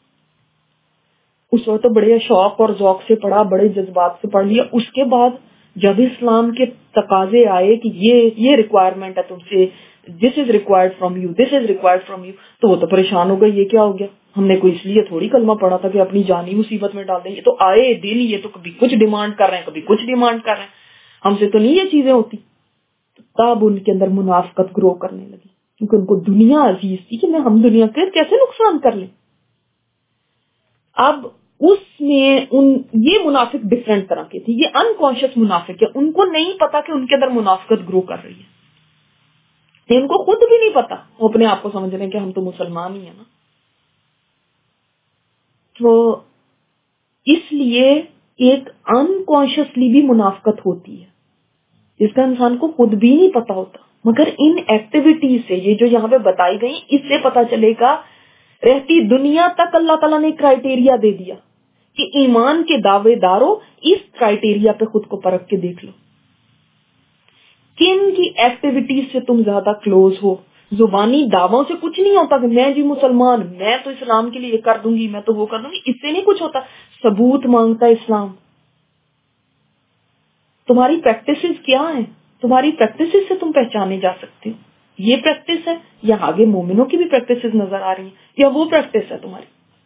اس وقت تو بڑے شوق اور ذوق سے پڑھا، بڑے جذبات سے پڑھ لیا، اس کے بعد جب اسلام کے تقاضے آئے کہ یہ ریکوائرمنٹ ہے تم سے، this is required from you, this is required from you, تو وہ تو پریشان ہو گئے، یہ کیا ہو گیا؟ ہم نے کوئی اس لیے تھوڑی کلمہ پڑھا تھا کہ اپنی جانی مصیبت میں ڈال دیں گے. تو آئے دن یہ تو کبھی کچھ ڈیمانڈ کر رہے ہیں، کبھی کچھ ڈیمانڈ کر رہے ہیں، ہم سے تو نہیں یہ چیزیں ہوتی. تب ان کے اندر منافقت گرو کرنے لگی، کیونکہ ان کو دنیا عزیز تھی کہ ہم دنیا کے کیسے نقصان کر لیں. اب اس میں یہ منافق ڈفرنٹ طرح کے تھے، یہ انکانشیس منافق ہے، ان کو نہیں پتا کہ ان کے اندر منافقت گرو کر رہی ہے، ان کو خود بھی نہیں پتا، وہ اپنے آپ کو سمجھ رہے ہیں کہ ہم تو مسلمان ہی ہیں نا. تو اس لیے ایک انکانشیسلی بھی منافقت ہوتی ہے جس کا انسان کو خود بھی نہیں پتا ہوتا، مگر ان ایکٹیویٹیز سے، یہ جو یہاں پہ بتائی گئی، اس سے پتا چلے گا. رہتی دنیا تک اللہ تعالیٰ نے کرائٹیریا دے دیا کہ ایمان کے دعوے داروں اس کرائٹیریا پہ خود کو پرکھ کے دیکھ لو، کن کی ایکٹیویٹیز سے تم زیادہ کلوز ہو. زبانی دعووں سے کچھ نہیں ہوتا کہ میں جی مسلمان، میں تو اسلام کے لیے کر دوں گی، میں تو وہ کر دوں گی، اس سے نہیں کچھ ہوتا. ثبوت مانگتا ہے اسلام. تمہاری پریکٹسز کیا ہیں؟ تمہاری پریکٹس سے تم پہچانے جا سکتے ہو. یہ پریکٹس ہے یا آگے مومنوں کی بھی پریکٹس نظر آ رہی ہیں یا وہ پریکٹس ہے تمہاری.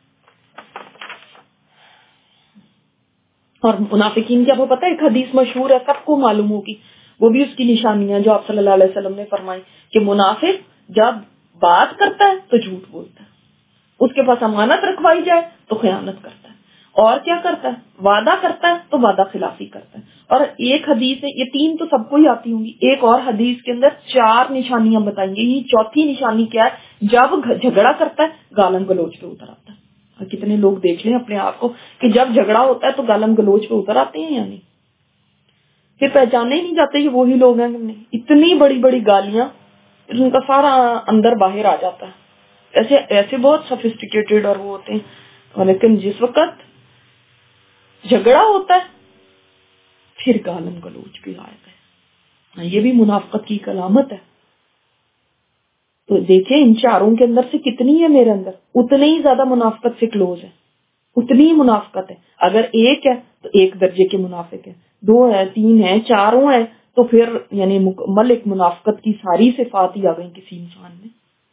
اور منافقین کی آپ کو پتا ہے ایک حدیث مشہور ہے, سب کو معلوم ہوگی, وہ بھی اس کی نشانیاں جو آپ صلی اللہ علیہ وسلم نے فرمائی کہ منافق جب بات کرتا ہے تو جھوٹ بولتا ہے, اس کے پاس امانت رکھوائی جائے تو خیانت کرتا ہے, اور کیا کرتا ہے, وعدہ کرتا ہے تو وعدہ خلافی کرتا ہے. اور ایک حدیث ہے, یہ تین تو سب کو ہی آتی ہوں گی, ایک اور حدیث کے اندر 4 نشانیاں بتائیں گے. یہ چوتھی نشانی کیا ہے, جب جھگڑا کرتا ہے گالم گلوچ پہ اتر آتا ہے. اور کتنے لوگ دیکھ لیں اپنے آپ کو کہ جب جھگڑا ہوتا ہے تو گالم گلوچ پہ اتر آتے ہیں, یعنی پھر پہچانے ہی نہیں جاتے یہ وہی لوگ ہیں. اتنی بڑی بڑی گالیاں, ان کا سارا اندر باہر آ جاتا ہے. ایسے ایسے بہت سفسٹیکیٹڈ اور وہ ہوتے ہیں, لیکن جس وقت جھگڑا ہوتا ہے پھر گالم گلوچ بھی آئے گئے. یہ بھی منافقت کی علامت ہے. تو دیکھیں ان چاروں کے اندر سے کتنی ہے میرے اندر, اتنے ہی زیادہ منافقت سے کلوز ہے, اتنی ہی منافقت ہے. اگر ایک ہے تو 1 درجے کے منافق ہے, 2 ہے, 3 ہے, 4 ہیں, تو پھر یعنی مکمل ایک منافقت کی ساری صفات ہی آ گئی کسی انسان میں.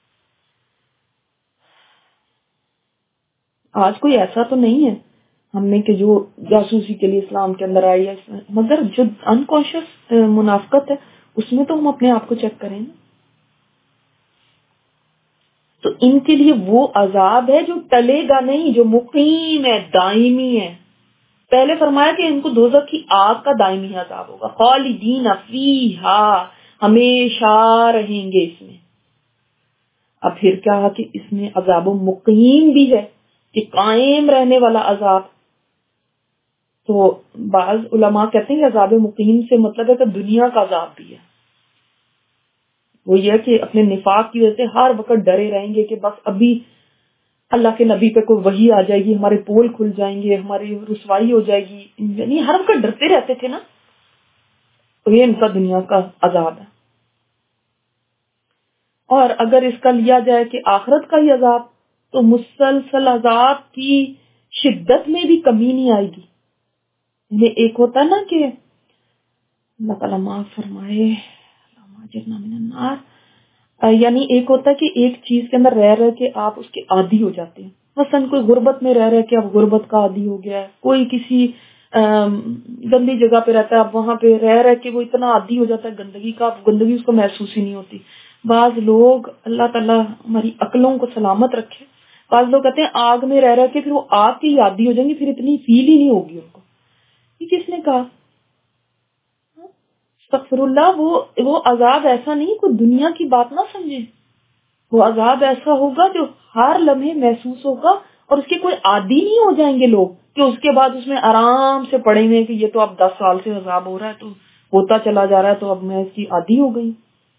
آج کوئی ایسا تو نہیں ہے ہم نے کہ جو جاسوسی کے لیے اسلام کے اندر آئی ہے, مگر جو انکانشیس منافقت ہے اس میں تو ہم اپنے آپ کو چیک کریں نا. تو ان کے لیے وہ عذاب ہے جو ٹلے گا نہیں, جو مقیم ہے, دائمی ہے. پہلے فرمایا کہ ان کو دوزخ کی آگ کا دائمی عذاب ہوگا, خالدین فیہا, ہمیشہ رہیں گے اس میں. اب پھر کہا کہ اس میں عذاب مقیم بھی ہے کہ قائم رہنے والا عذاب. تو بعض علماء کہتے ہیں کہ عذاب مقیم سے مطلب ہے کہ دنیا کا عذاب بھی ہے. وہ یہ کہ اپنے نفاق کی وجہ سے ہر وقت ڈرے رہیں گے کہ بس ابھی اللہ کے نبی پہ کوئی وحی آ جائے گی, ہمارے پول کھل جائیں گے, ہماری رسوائی ہو جائے گی, یعنی ہر وقت ڈرتے رہتے تھے نا. تو یہ ان کا دنیا کا عذاب ہے. اور اگر اس کا لیا جائے کہ آخرت کا ہی عذاب, تو مسلسل عذاب کی شدت میں بھی کمی نہیں آئے گی. یہ ایک ہوتا ہے نا کہ اللہ تعالیٰ معاف فرمائے, یعنی ایک ہوتا ہے کہ ایک چیز کے اندر رہ کے آپ اس کے عادی ہو جاتے ہیں. مثلا کوئی غربت میں رہ کے اب غربت کا عادی ہو گیا ہے, کوئی کسی گندی جگہ پہ رہتا ہے, اب وہاں پہ رہ کے وہ اتنا عادی ہو جاتا ہے گندگی کا, اب گندگی اس کو محسوس ہی نہیں ہوتی. بعض لوگ, اللہ تعالیٰ ہماری عقلوں کو سلامت رکھے, بعض لوگ کہتے ہیں آگ میں رہ کے پھر وہ آگ کی عادی ہو جائیں گے, پھر اتنی فیل ہی نہیں ہوگی ان کو. یہ کس نے کہا؟ استغفر اللہ. وہ عذاب ایسا نہیں, کوئی دنیا کی بات نہ سمجھے. وہ عذاب ایسا ہوگا جو ہر لمحے محسوس ہوگا, اور اس کے کوئی عادی نہیں ہو جائیں گے لوگ کہ اس کے بعد اس میں آرام سے پڑیں گے کہ یہ تو اب 10 سال سے عذاب ہو رہا ہے, تو ہوتا چلا جا رہا ہے, تو اب میں اس کی عادی ہو گئی.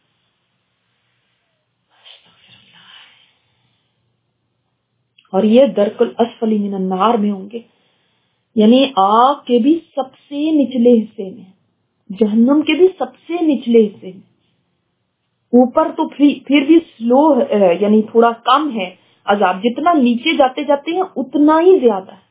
اور یہ درک الاسفل من النار میں ہوں گے, یعنی آگ کے بھی سب سے نچلے حصے میں, جہنم کے بھی سب سے نچلے حصے میں. اوپر تو پھر بھی سلو ہے, یعنی تھوڑا کم ہے عذاب, جتنا نیچے جاتے جاتے ہیں اتنا ہی زیادہ ہے.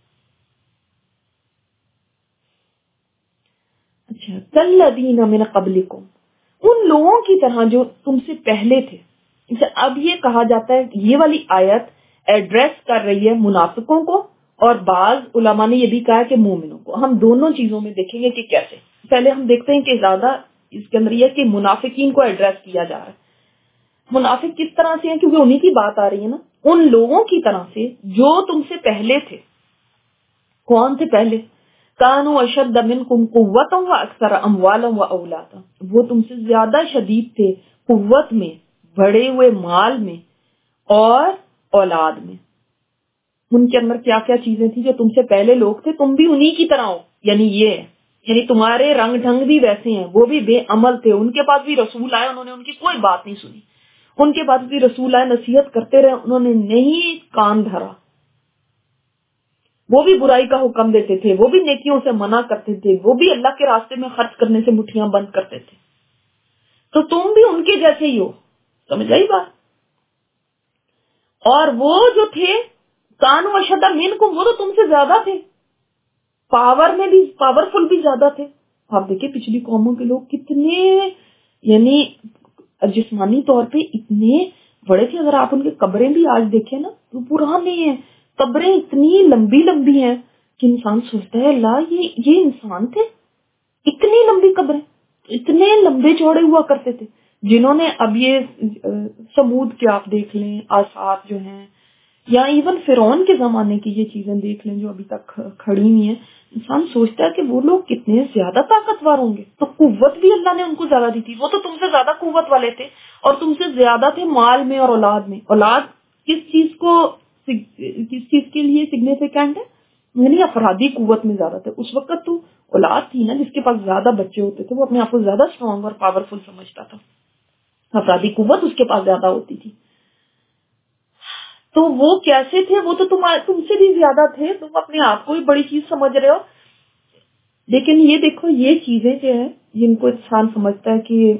اچھا, کالذین من قبلکم, ان لوگوں کی طرح جو تم سے پہلے تھے. اب یہ کہا جاتا ہے, یہ والی آیت ایڈریس کر رہی ہے منافقوں کو, اور بعض علماء نے یہ بھی کہا کہ مومنوں کو. ہم دونوں چیزوں میں دیکھیں گے کہ کیسے. پہلے ہم دیکھتے ہیں کہ زیادہ اس کے اندر یہ کہ منافقین کو ایڈریس کیا جا رہا ہے. منافق کس طرح سے ہیں, کیونکہ انہی کی بات آ رہی ہے نا, ان لوگوں کی طرح سے جو تم سے پہلے تھے. کون تھے پہلے؟ کانوا اشد منکم قوۃ واکثر اموالا واولادا, وہ تم سے زیادہ شدید تھے قوت میں, بڑے ہوئے مال میں اور اولاد میں. ان کے اندر کیا کیا چیزیں تھیں جو تم سے پہلے لوگ تھے, تم بھی انہی کی طرح ہو. یعنی یہ, یعنی تمہارے رنگ ڈھنگ بھی ویسے ہیں, وہ بھی بے عمل تھے, ان کے پاس بھی رسول آئے, انہوں نے ان کی کوئی بات نہیں سنی. ان کے پاس بھی رسول آئے, نصیحت کرتے رہے, انہوں نے نہیں کان دھرا. وہ بھی برائی کا حکم دیتے تھے, وہ بھی نیکیوں سے منع کرتے تھے, وہ بھی اللہ کے راستے میں خرچ کرنے سے مٹھیاں بند کرتے تھے. تو تم بھی ان کے جیسے ہی ہو, سمجھ آئی بات؟ اور وہ جو تھے کانوا اشد منکم, وہ تو تم سے زیادہ تھے, پاور میں بھی پاورفل بھی زیادہ تھے, آپ دیکھیں پچھلی قوموں کے لوگ کتنے یعنی جسمانی طور پہ اتنے بڑے تھے. اگر آپ ان کی قبریں بھی آج دیکھیں نا تو پرانے ہیں, قبریں اتنی لمبی لمبی ہیں کہ انسان سوچتا ہے اللہ یہ انسان تھے, اتنی لمبی قبریں, اتنے لمبے چوڑے ہوا کرتے تھے. جنہوں نے اب یہ سمود کے آپ دیکھ لیں آثار جو ہیں, یا ایون فرعون کے زمانے کی یہ چیزیں دیکھ لیں جو ابھی تک کھڑی ہوئی ہیں, انسان سوچتا ہے کہ وہ لوگ کتنے زیادہ طاقتور ہوں گے. تو قوت بھی اللہ نے ان کو زیادہ دی تھی, وہ تو تم سے زیادہ قوت والے تھے اور تم سے زیادہ تھے مال میں اور اولاد میں. اولاد کس چیز کے لیے سگنیفیکینٹ ہے, یعنی افرادی قوت میں زیادہ تھے. اس وقت تو اولاد تھی نا, جس کے پاس زیادہ بچے ہوتے تھے وہ اپنے آپ کو زیادہ اسٹرانگ اور پاورفل سمجھتا تھا, افرادی قوت اس کے پاس زیادہ ہوتی تھی. تو وہ کیسے تھے, وہ تو تم سے بھی زیادہ تھے, تم اپنے آپ کو ہی بڑی چیز سمجھ رہے ہو. لیکن یہ دیکھو یہ چیزیں جو ہیں جن کو انسان سمجھتا ہے کہ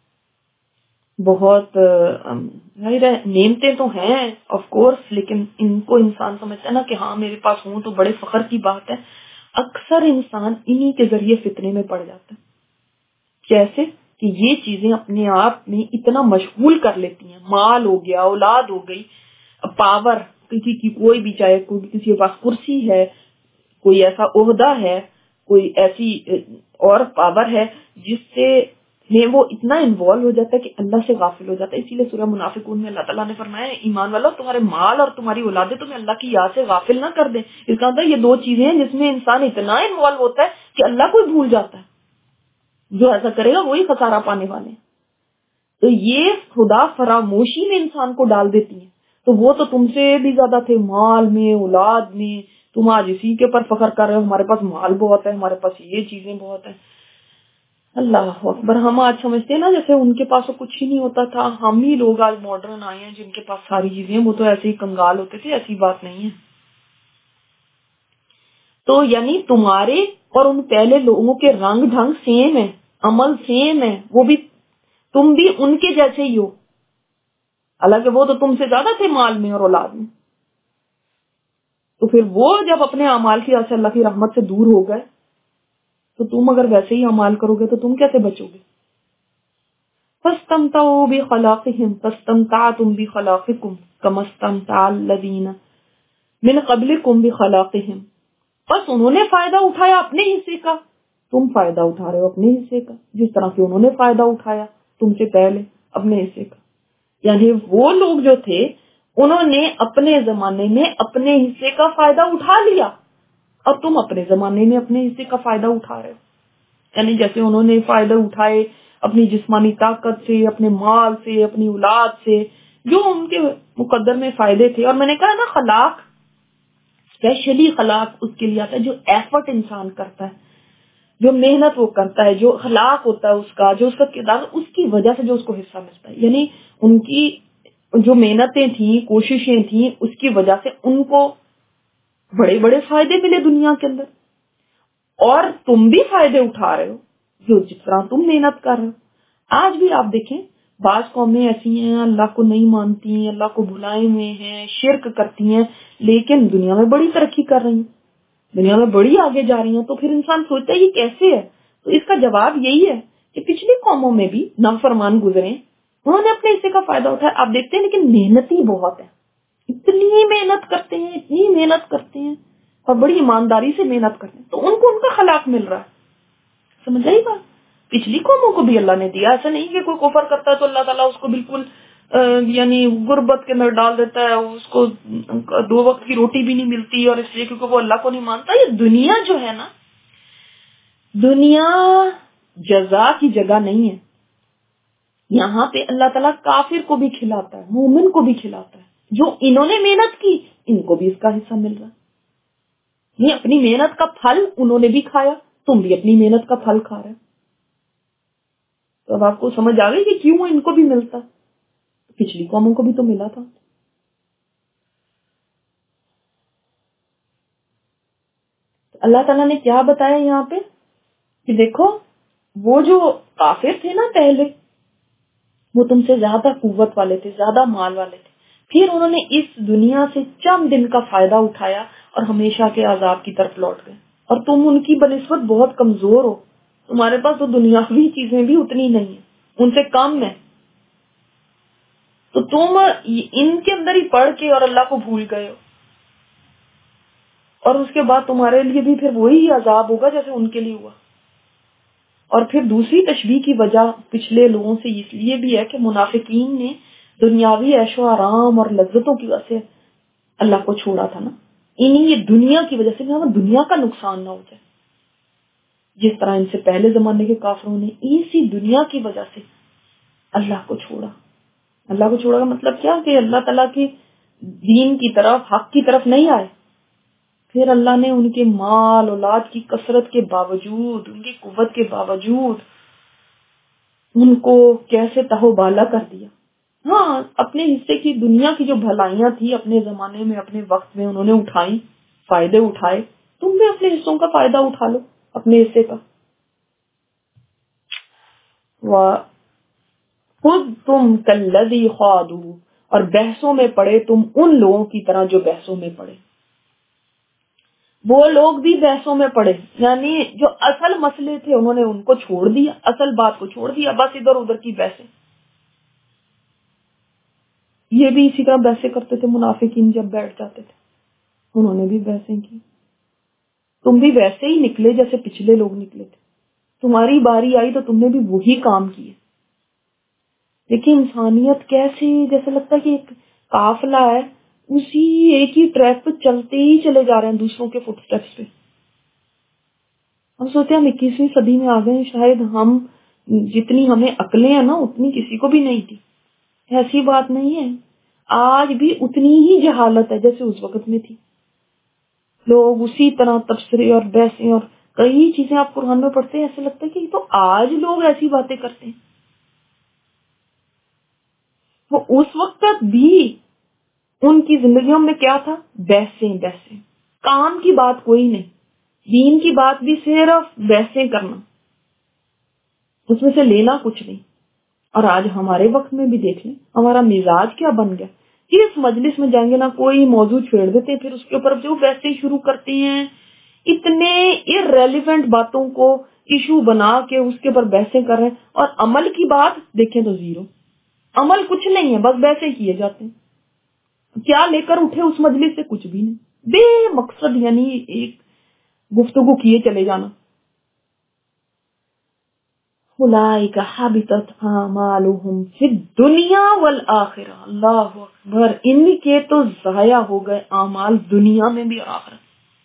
بہت نعمتیں تو ہیں آف کورس, لیکن ان کو انسان سمجھتا ہے نا کہ ہاں میرے پاس ہوں تو بڑے فخر کی بات ہے. اکثر انسان انہی کے ذریعے فتنے میں پڑ جاتا ہے. کیسے کہ یہ چیزیں اپنے آپ میں اتنا مشغول کر لیتی ہیں, مال ہو گیا, اولاد ہو گئی, پاور کسی کی کوئی بھی, چاہے کوئی کسی کے پاس کرسی ہے, کوئی ایسا عہدہ ہے, کوئی ایسی اور پاور ہے جس سے وہ اتنا انوالو ہو جاتا ہے کہ اللہ سے غافل ہو جاتا ہے. اسی لیے سورہ منافقون میں اللہ تعالیٰ نے فرمایا ایمان والو تمہارے مال اور تمہاری اولادیں تمہیں اللہ کی یاد سے غافل نہ کر دیں. اس کا مطلب یہ دو چیزیں ہیں جس میں انسان اتنا انوالو ہوتا ہے کہ اللہ کو بھول جاتا ہے. جو ایسا کرے گا وہی خسارہ پانے والے ہیں. تو یہ خدا فراموشی میں انسان کو ڈال دیتی ہیں. تو وہ تو تم سے بھی زیادہ تھے مال میں, اولاد میں, تم آج اسی کے پر فخر کر رہے ہو ہمارے پاس مال بہت ہے, ہمارے پاس یہ چیزیں بہت ہیں. اللہ اکبر. ہم آج سمجھتے ہیں نا جیسے ان کے پاس تو کچھ ہی نہیں ہوتا تھا. ہم ہی لوگ آج ماڈرن آئے ہیں جن کے پاس ساری چیزیں ہیں, وہ تو ایسے ہی کنگال ہوتے تھے. ایسی بات نہیں ہے. تو یعنی تمہارے اور ان پہلے لوگوں کے رنگ ڈھنگ سیم ہے, عمل سیم ہے, وہ بھی تم بھی ان کے جیسے ہی ہو, حالانکہ وہ تو تم سے زیادہ تھے مال میں اور اولاد میں. تو پھر وہ جب اپنے اعمال کی وجہ سے اللہ کی رحمت سے دور ہو گئے تو تم اگر ویسے ہی اعمال کرو گے تو تم کیسے بچو گے؟ فاستمتعوا بخلاقهم فاستمتعتم بخلاقكم كما استمتع الذين من قبلكم بخلاقهم. بس انہوں نے فائدہ اٹھایا اپنے حصے کا, تم فائدہ اٹھا رہے ہو اپنے حصے کا, جس طرح سے انہوں نے فائدہ اٹھایا تم سے پہلے اپنے حصے کا. یعنی وہ لوگ جو تھے انہوں نے اپنے زمانے میں اپنے حصے کا فائدہ اٹھا لیا اور تم اپنے زمانے میں اپنے حصے کا فائدہ اٹھا رہے ہو. یعنی جیسے انہوں نے فائدہ اٹھائے اپنی جسمانی طاقت سے, اپنے مال سے, اپنی اولاد سے, جو ان کے مقدر میں فائدے تھے. اور میں نے کہا نا خلاق اسپیشلی خلاق اس کے لیے آتا ہے جو ایفرٹ انسان کرتا ہے, جو محنت وہ کرتا ہے, جو خلاق ہوتا ہے اس کا, جو اس کا کردار, اس کی وجہ سے جو اس کو حصہ ملتا ہے. یعنی ان کی جو محنتیں تھیں, کوششیں تھیں, اس کی وجہ سے ان کو بڑے بڑے فائدے ملے دنیا کے اندر. اور تم بھی فائدے اٹھا رہے ہو جو جس طرح تم محنت کر رہے ہو. آج بھی آپ دیکھیں بعض قومیں ایسی ہیں اللہ کو نہیں مانتی ہیں, اللہ کو بھلائے ہوئے ہیں, شرک کرتی ہیں, لیکن دنیا میں بڑی ترقی کر رہی ہیں, دنیا میں بڑی آگے جا رہی ہیں. تو پھر انسان سوچتا ہے یہ کیسے ہے؟ تو اس کا جواب یہی ہے کہ پچھلی قوموں میں بھی نافرمان گزرے, انہوں نے اپنے حصے کا فائدہ اٹھایا. آپ دیکھتے ہیں لیکن محنتی بہت ہے, اتنی محنت کرتے ہیں, اتنی محنت کرتے ہیں اور بڑی ایمانداری سے محنت کرتے ہیں, تو ان کو ان کا خلاق مل رہا ہے. سمجھ آئی بات؟ پچھلی قوموں کو بھی اللہ نے دیا. ایسا نہیں کہ کوئی کفر کرتا ہے تو اللہ تعالیٰ اس کو بالکل یعنی غربت کے اندر ڈال دیتا ہے, اس کو 2 وقت کی روٹی بھی نہیں ملتی, اور اس لیے کیونکہ وہ اللہ کو نہیں مانتا. یہ دنیا جو ہے نا, دنیا جزا کی جگہ نہیں ہے. یہاں پہ اللہ تعالیٰ کافر کو بھی کھلاتا ہے, مومن کو بھی کھلاتا ہے. جو انہوں نے محنت کی ان کو بھی اس کا حصہ مل رہا ہے. یہ اپنی محنت کا پھل انہوں نے بھی کھایا, تم بھی اپنی محنت کا پھل کھا رہے. تو اب آپ کو سمجھ آ گئی کہ کیوں ان کو بھی ملتا, پچھلی قوموں کو بھی تو ملا تھا. تو اللہ تعالیٰ نے کیا بتایا یہاں پہ کہ دیکھو وہ جو کافر تھے نا پہلے, وہ تم سے زیادہ قوت والے تھے, زیادہ مال والے تھے, پھر انہوں نے اس دنیا سے چند دن کا فائدہ اٹھایا اور ہمیشہ کے عذاب کی طرف لوٹ گئے. اور تم ان کی بنسبت بہت کمزور ہو, تمہارے پاس تو دنیاوی چیزیں بھی اتنی نہیں ہیں، ان سے کم ہے، تو تم ان کے اندر ہی پڑھ کے اور اللہ کو بھول گئے ہو، اور اس کے بعد تمہارے لیے بھی پھر وہی عذاب ہوگا جیسے ان کے لیے ہوا۔ اور پھر دوسری تشبیہ کی وجہ پچھلے لوگوں سے اس لیے بھی ہے کہ منافقین نے دنیاوی عیش و آرام اور لذتوں کی وجہ سے اللہ کو چھوڑا تھا نا، انہیں یہ دنیا کی وجہ سے دنیا کا نقصان نہ ہو جائے، جس طرح ان سے پہلے زمانے کے کافروں نے اسی دنیا کی وجہ سے اللہ کو چھوڑا۔ اللہ کو چھوڑا کا مطلب کیا کہ اللہ تعالیٰ کی دین کی طرف، حق کی طرف نہیں آئے، پھر اللہ نے ان کے مال اولاد کی کثرت کے باوجود، ان کی قوت کے باوجود ان کو کیسے تہو بالا کر دیا۔ ہاں، اپنے حصے کی دنیا کی جو بھلائیاں تھی اپنے زمانے میں، اپنے وقت میں انہوں نے اٹھائی، فائدے اٹھائے، تم بھی اپنے حصوں کا فائدہ اٹھا لو، اپنے حصے کا۔ خود تم کلذی خاضوا، اور بحثوں میں پڑے تم ان لوگوں کی طرح جو بحثوں میں پڑے۔ وہ لوگ بھی بحثوں میں پڑے، یعنی جو اصل مسئلے تھے انہوں نے ان کو چھوڑ دیا، اصل بات کو چھوڑ دیا، بس ادھر ادھر کی بحثیں۔ یہ بھی اسی طرح بحثیں کرتے تھے منافقین، جب بیٹھ جاتے تھے انہوں نے بھی بحثیں کی۔ تم بھی ویسے ہی نکلے جیسے پچھلے لوگ نکلے تھے، تمہاری باری آئی تو تم نے بھی وہی کام کیے۔ لیکن انسانیت کیسے، جیسے لگتا ہے کہ ایک قافلہ ہے، اسی ایک ہی ٹریک پہ چلتے ہی چلے جا رہے ہیں دوسروں کے فٹ اسٹیپس پہ۔ ہم سوچتے ہیں ہم 21ویں صدی میں آ گئے ہیں، شاید ہم جتنی ہمیں عقلیں ہیں نا اتنی کسی کو بھی نہیں تھی۔ ایسی بات نہیں ہے، آج بھی اتنی ہی جہالت ہے جیسے اس وقت میں تھی۔ لوگ اسی طرح تبصرے اور بحثیں اور کئی چیزیں آپ قرآن میں پڑھتے ہیں، ایسے لگتا ہے کہ یہ تو آج لوگ ایسی باتیں کرتے ہیں۔ وہ اس وقت بھی ان کی زندگیوں میں کیا تھا؟ بحثیں بحثیں، کام کی بات کوئی نہیں، دین کی بات بھی صرف بحثیں کرنا، اس میں سے لینا کچھ نہیں۔ اور آج ہمارے وقت میں بھی دیکھ لیں ہمارا مزاج کیا بن گیا کہ اس مجلس میں جائیں گے نا کوئی موضوع چھیڑ دیتے ہیں، پھر اس کے اوپر جو بحثیں شروع کرتے ہیں، اتنے irrelevant باتوں کو ایشو بنا کے اس کے اوپر بحثیں کر رہے ہیں، اور عمل کی بات دیکھیں تو زیرو، عمل کچھ نہیں ہے، بس بحثیں کیے جاتے ہیں۔ کیا لے کر اٹھے اس مجلس سے؟ کچھ بھی نہیں، بے مقصد، یعنی ایک گفتگو کیے چلے جانا۔ اولئک حبطت اعمالهم فی الدنیا والآخرہ، اللہ اکبر، ان کے تو ضائع ہو گئے اعمال دنیا میں بھی اور آخرت۔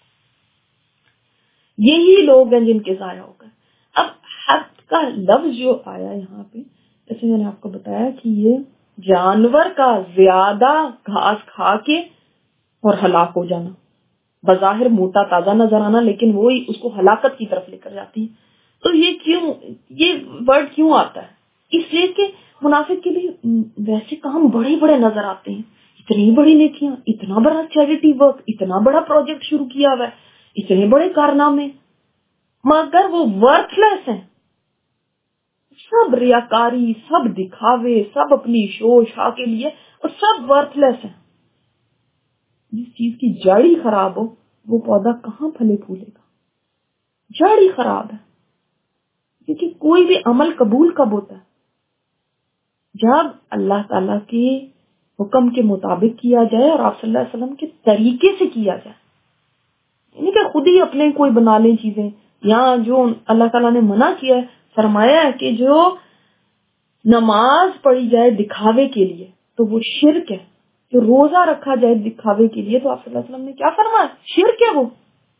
یہی لوگ ہیں جن کے ضائع ہو گئے۔ اب حد کا لفظ جو آیا یہاں پہ، جیسے میں نے آپ کو بتایا کہ یہ جانور کا زیادہ گھاس کھا کے اور ہلاک ہو جانا، بظاہر موٹا تازہ نظر آنا، لیکن وہ اس کو ہلاکت کی طرف لے کر جاتی ہے۔ تو یہ ورڈ کیوں آتا ہے؟ اس لیے کہ منافق کے لیے ویسے کام بڑے بڑے نظر آتے ہیں، اتنی بڑی نیکیاں، اتنا بڑا چیریٹی ورک، اتنا بڑا پروجیکٹ شروع کیا ہوا ہے، اتنے بڑے کارنامے، مگر وہ ورتھ لیس ہیں، سب ریاکاری، سب دکھاوے، سب اپنی شو شاہ کے لیے، اور سب ورتھ لیس ہیں۔ جس چیز کی جڑ ہی خراب ہو وہ پودا کہاں پھلے پھولے گا؟ جڑ ہی خراب ہے۔ کیونکہ کوئی بھی عمل قبول کب ہوتا ہے؟ جب اللہ تعالیٰ کے حکم کے مطابق کیا جائے اور آپ صلی اللہ علیہ وسلم کے طریقے سے کیا جائے، یعنی کہ خود ہی اپنے کوئی بنا لیں چیزیں، یا جو اللہ تعالیٰ نے منع کیا ہے، فرمایا ہے کہ جو نماز پڑھی جائے دکھاوے کے لیے تو وہ شرک ہے، جو روزہ رکھا جائے دکھاوے کے لیے تو آپ صلی اللہ علیہ وسلم نے کیا فرمایا؟ شرک ہے وہ۔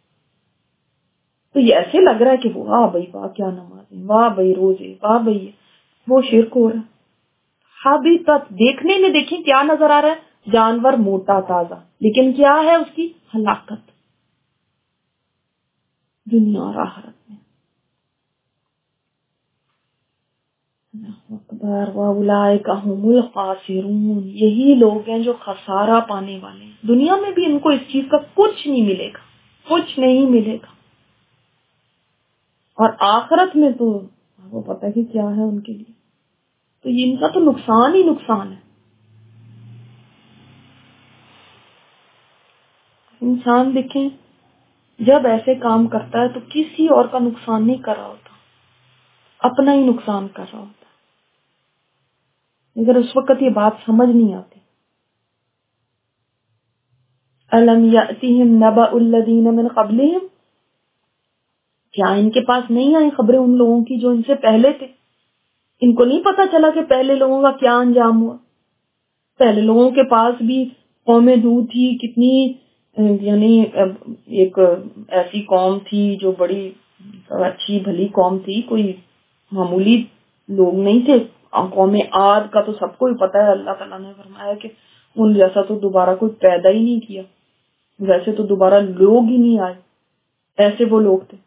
تو یہ ایسے لگ رہا ہے کہ واہ بھائی واہ کیا نماز ہے، واہ بھائی روزے، واہ بھائی، وہ شرک ہو رہا ہے۔ ابھی تک دیکھنے میں دیکھیں کیا نظر آ رہا ہے؟ جانور موٹا تازہ، لیکن کیا ہے اس کی؟ ہلاکت دنیا اور آخرت میں۔ اللہ اکبر، واولئک هم الخاسرون، یہی لوگ ہیں جو خسارہ پانے والے ہیں۔ دنیا میں بھی ان کو اس چیز کا کچھ نہیں ملے گا، کچھ نہیں ملے گا، اور آخرت میں تو وہ پتہ ہے کہ کیا ہے ان کے لیے، تو یہ ان کا تو نقصان ہی نقصان ہے۔ انسان دیکھیں جب ایسے کام کرتا ہے تو کسی اور کا نقصان نہیں کر رہا ہوتا، اپنا ہی نقصان کر رہا ہوتا ہے، مگر اس وقت یہ بات سمجھ نہیں آتی. الم یأتہم نبأ الذین من قبلہم، کیا ان کے پاس نہیں آئی خبریں ان لوگوں کی جو ان سے پہلے تھے؟ ان کو نہیں پتا چلا کہ پہلے لوگوں کا کیا انجام ہوا؟ پہلے لوگوں کے پاس بھی قوم نوح تھی، کتنی یعنی ایک ایسی قوم تھی جو بڑی اچھی بھلی قوم تھی، کوئی معمولی لوگ نہیں تھے. قوم عاد کا تو سب کو ہی پتا ہے، اللہ تعالیٰ نے فرمایا کہ ان جیسا تو دوبارہ کوئی پیدا ہی نہیں کیا، ویسے تو دوبارہ لوگ ہی نہیں آئے، ایسے وہ لوگ تھے.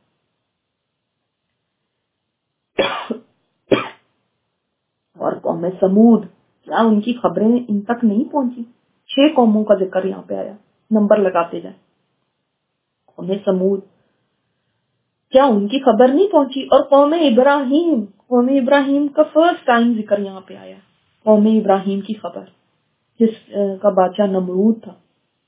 اور قوم سمود، کیا ان کی خبریں ان تک نہیں پہنچی؟ 6 قوموں کا ذکر یہاں پہ آیا، نمبر لگاتے جائیں. قوم سمود، کیا ان کی خبر نہیں پہنچی؟ اور قوم ابراہیم، قوم ابراہیم کا فرسٹ ٹائم ذکر یہاں پہ آیا. قوم ابراہیم کی خبر، جس کا بادشاہ نمرود تھا،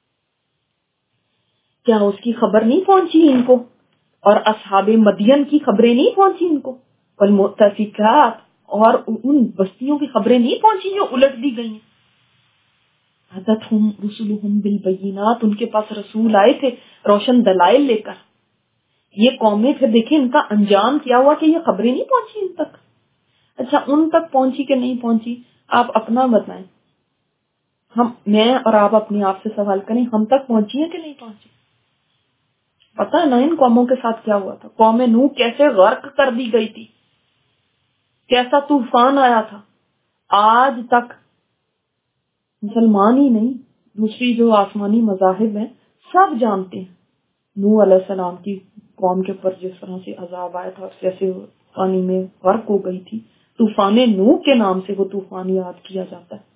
کیا اس کی خبر نہیں پہنچی ان کو؟ اور اصحاب مدین کی خبریں نہیں پہنچی ان کو؟ والمؤتفکات، اور ان بستیوں کی خبریں نہیں پہنچی جو الٹ دی گئی ہیں. اتتھم رسلہم بالبینات، ان کے پاس رسول آئے تھے روشن دلائل لے کر. یہ قومیں پھر دیکھیں ان کا انجام کیا ہوا کہ یہ خبریں نہیں پہنچی ان تک. اچھا ان تک پہنچی کہ نہیں پہنچی؟ آپ اپنا بتائیں. میں اور آپ اپنے آپ سے سوال کریں، ہم تک پہنچی ہے کہ نہیں پہنچی؟ پتا ہے نا ان قوموں کے ساتھ کیا ہوا تھا؟ قوم نوح کیسے غرق کر دی گئی تھی، کیسا طوفان آیا تھا. آج تک مسلمان ہی نہیں، دوسری جو آسمانی مذاہب ہیں سب جانتے ہیں نوح علیہ السلام کی قوم کے اوپر جس طرح سے عذاب آیا تھا، جیسے پانی میں غرق ہو گئی تھی. طوفان نوح کے نام سے وہ طوفان یاد کیا جاتا ہے.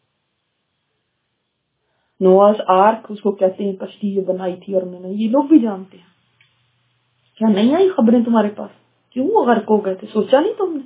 نوآز آرک اس کو کہتے ہیں، کشتی یہ بنائی تھی اور انہوں نے، یہ لوگ بھی جانتے ہیں. کیا نہیں آئی خبریں تمہارے پاس؟ کیوں وہ غرق ہو گئے تھے؟ سوچا نہیں تم نے؟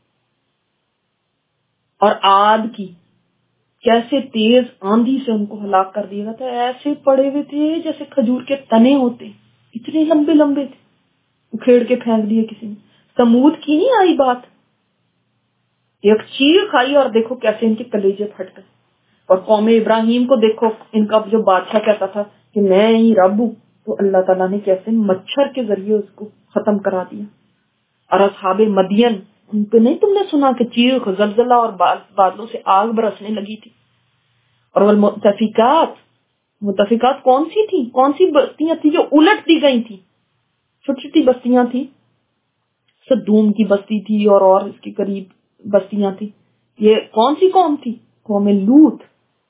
اور عاد کی کیسے تیز آندھی سے ان کو ہلاک کر دیا تھا، ایسے پڑے ہوئے تھے جیسے کھجور کے تنے ہوتے، اتنے لمبے لمبے تھے، اکھیڑ کے پھینک دیے کسی نے. سمود کی نہیں آئی بات، ایک چیر کھائی اور دیکھو کیسے ان کے کلیجے پھٹ گئے. اور قوم ابراہیم کو دیکھو، ان کا جو بادشاہ کہتا تھا کہ میں ہی رب ہوں، تو اللہ تعالیٰ نے کیسے مچھر کے ذریعے اس کو ختم کرا دیا. اور اصحاب مدین، ان پہ نہیں تم نے سنا کہ چیخ زلزلہ اور بادلوں سے آگ برسنے لگی تھی. اور والمؤتفکات، متفقات کون سی تھی؟ کون سی بستیاں تھی جو الٹ دی گئی تھی؟ چھوٹی چھوٹی بستیاں تھی، سدوم کی بستی تھی اور اس کے قریب بستیاں تھی. یہ کون سی قوم تھی؟ قوم لوط.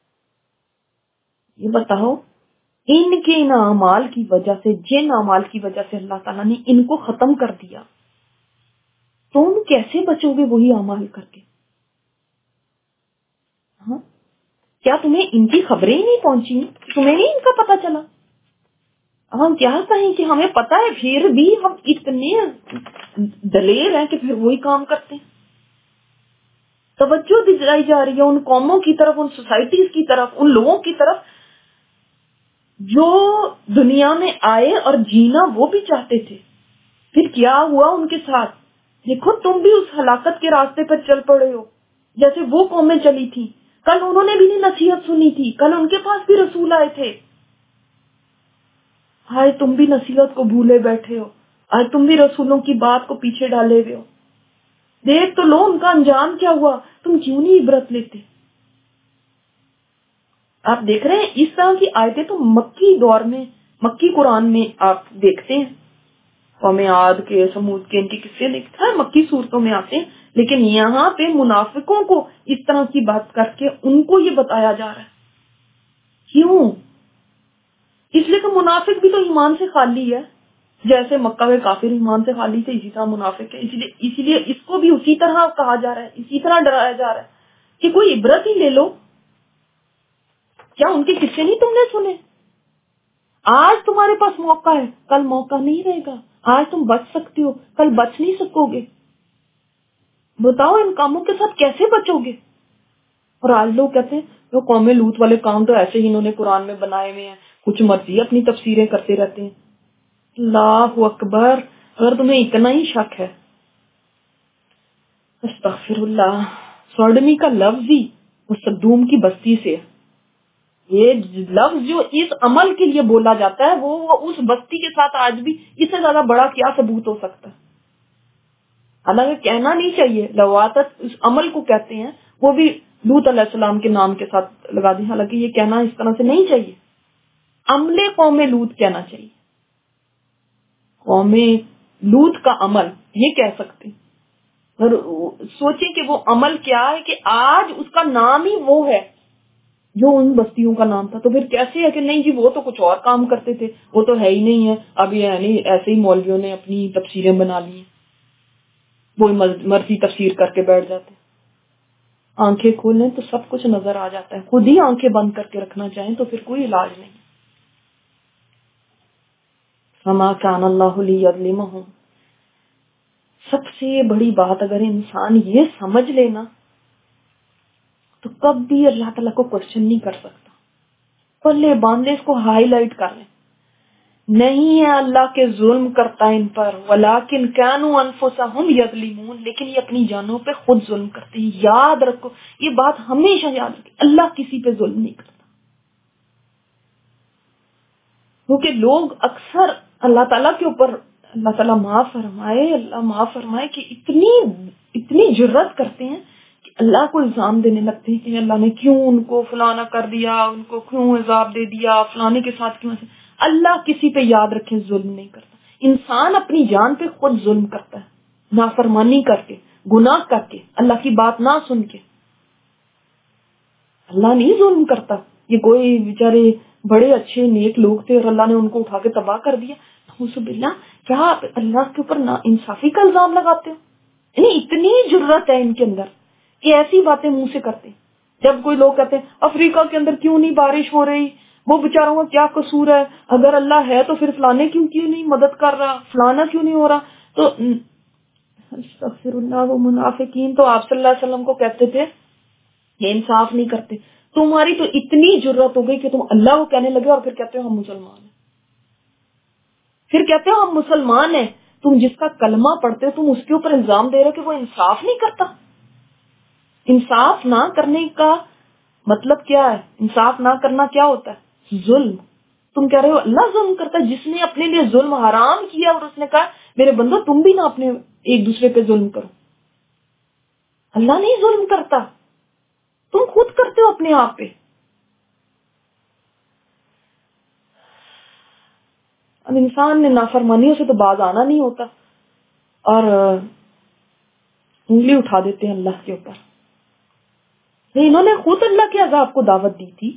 یہ بتاؤ ان کے ان اعمال کی وجہ سے، جن اعمال کی وجہ سے اللہ تعالیٰ نے ان کو ختم کر دیا، تم کیسے بچو گے وہی اعمال کر کے؟ ہاں، کیا تمہیں ان کی خبریں ہی نہیں پہنچی؟ تمہیں نہیں ان کا پتا چلا؟ ہم کیا کہیں کہ ہمیں پتا ہے، پھر بھی ہم اتنے دلیر ہیں کہ پھر وہی کام کرتے ہیں. توجہ دلائی جا رہی ہے ان قوموں کی طرف، ان سوسائٹیز کی طرف، ان لوگوں کی طرف جو دنیا میں آئے اور جینا وہ بھی چاہتے تھے. پھر کیا ہوا ان کے ساتھ؟ دیکھو تم بھی اس ہلاکت کے راستے پر چل پڑے ہو جیسے وہ قومیں چلی تھی. کل انہوں نے بھی نہیں نصیحت سنی تھی، کل ان کے پاس بھی رسول آئے تھے. ہائے تم بھی نصیحت کو بھولے بیٹھے ہو، آج تم بھی رسولوں کی بات کو پیچھے ڈالے ہوئے ہو. دیکھ تو لو ان کا انجام کیا ہوا، تم کیوں نہیں عبرت لیتے؟ آپ دیکھ رہے ہیں اس طرح کی آیتیں تو مکی دور میں، مکی قرآن میں آپ دیکھتے ہیں. قوم عاد کے، سمود کے، ان کے قصے لکھتا ہے مکی صورتوں میں آتے ہیں، لیکن یہاں پہ منافقوں کو اس طرح کی بات کر کے ان کو یہ بتایا جا رہا ہے. کیوں؟ اس لیے کہ منافق بھی تو ایمان سے خالی ہے، جیسے مکہ کے کافر ایمان سے خالی تھے، اسی طرح منافق ہے. اسی لیے اس کو بھی اسی طرح کہا جا رہا ہے، اسی طرح ڈرایا جا رہا ہے کہ کوئی عبرت ہی لے لو. کیا ان کے قصے نہیں تم نے سنے؟ آج تمہارے پاس موقع ہے، کل موقع نہیں رہے گا. آج تم بچ سکتے ہو، کل بچ نہیں سکو گے. بتاؤ ان کاموں کے ساتھ کیسے بچو گے؟ اور آج لوگ کہتے ہیں وہ قوم لوط والے کام تو ایسے ہی انہوں نے قرآن میں بنائے ہوئے ہیں، کچھ مرضی اپنی تفسیریں کرتے رہتے ہیں. اللہ اکبر! اگر تمہیں اتنا ہی شک ہے استغفر اللہ، سوڈمی کا لفظ ہی وہ سدوم کی بستی سے، یہ لفظ جو اس عمل کے لیے بولا جاتا ہے وہ اس بستی کے ساتھ آج بھی اس سے زیادہ بڑا کیا ثبوت ہو سکتا ہے؟ حالانکہ کہنا نہیں چاہیے، لواطت اس عمل کو کہتے ہیں، وہ بھی لوط علیہ السلام کے نام کے ساتھ لگا دی، حالانکہ یہ کہنا اس طرح سے نہیں چاہیے، عمل قوم لوط کہنا چاہیے، قوم لوط کا عمل یہ کہہ سکتے ہیں۔ اور سوچیں کہ وہ عمل کیا ہے کہ آج اس کا نام ہی وہ ہے جو ان بستیوں کا نام تھا، تو پھر کیسے ہے کہ نہیں جی وہ تو کچھ اور کام کرتے تھے، وہ تو ہے ہی نہیں ہے، اب یہ نہیں، ایسے ہی مولویوں نے اپنی تفسیریں بنا لی ہیں، وہ مرضی تفسیر کر کے بیٹھ جاتے ہیں۔ آنکھیں کھولیں تو سب کچھ نظر آ جاتا ہے، خود ہی آنکھیں بند کر کے رکھنا چاہیں تو پھر کوئی علاج نہیں۔ فما کان اللہ لیظلمہم، سب سے بڑی بات اگر انسان یہ سمجھ لینا تو کبھی اللہ تعالیٰ کو کوشچن نہیں کر سکتا، پلے باندھے اس کو ہائی لائٹ کر لیں، نہیں ہے اللہ کے ظلم کرتا ان پر، ولیکن کانوا انفسہم یظلمون، لیکن یہ اپنی جانوں پہ خود ظلم کرتے ہیں۔ یاد رکھو یہ بات، ہمیشہ یاد رکھو، اللہ کسی پہ ظلم نہیں کرتا، کیونکہ لوگ اکثر اللہ تعالیٰ کے اوپر، اللہ تعالیٰ معاف فرمائے، اللہ معاف فرمائے، کہ اتنی جرات کرتے ہیں کہ اللہ کو الزام دینے لگتے ہیں کہ اللہ نے کیوں ان کو فلانا کر دیا، ان کو کیوں عذاب دے دیا، فلانے کے ساتھ کیوں ایسے۔ اللہ کسی پہ یاد رکھیں ظلم نہیں کرتا، انسان اپنی جان پہ خود ظلم کرتا ہے، نافرمانی کر کے، گناہ کر کے، اللہ کی بات نہ سن کے۔ اللہ نہیں ظلم کرتا، یہ کوئی بیچارے بڑے اچھے نیک لوگ تھے اور اللہ نے ان کو اٹھا کے تباہ کر دیا، باللہ کیا آپ اللہ کے اوپر نا انصافی کا الزام لگاتے ہو؟ یعنی اتنی جرت ہے ان کے اندر کہ ایسی باتیں منہ سے کرتے ہیں۔ جب کوئی لوگ کہتے ہیں افریقہ کے اندر کیوں نہیں بارش ہو رہی، وہ بیچاروں کا کیا قصور ہے، اگر اللہ ہے تو پھر فلانے کیوں نہیں مدد کر رہا، فلانا کیوں نہیں ہو رہا، تو استغفر اللہ، وہ منافقین تو آپ صلی اللہ علیہ وسلم کو کہتے تھے یہ انصاف نہیں کرتے، تمہاری تو اتنی جرت ہو گئی کہ تم اللہ کو کہنے لگے اور پھر کہتے ہو ہم مسلمان ہیں، پھر کہتے ہو ہم مسلمان ہیں، تم جس کا کلمہ پڑھتے ہو تم اس کے اوپر الزام دے رہے ہو کہ وہ انصاف نہیں کرتا۔ انصاف نہ کرنے کا مطلب کیا ہے؟ انصاف نہ کرنا کیا ہوتا ہے؟ ظلم۔ تم کہہ رہے ہو اللہ ظلم کرتا ہے، جس نے اپنے لیے ظلم حرام کیا اور اس نے کہا میرے بندو تم بھی نہ اپنے ایک دوسرے پہ ظلم کرو۔ اللہ نہیں ظلم کرتا، تم خود کرتے ہو اپنے آپ پہ۔ اب انسان نے نافرمانیوں سے تو باز آنا نہیں ہوتا اور انگلی اٹھا دیتے ہیں اللہ کے اوپر۔ انہوں نے خود اللہ کے عذاب کو دعوت دی تھی،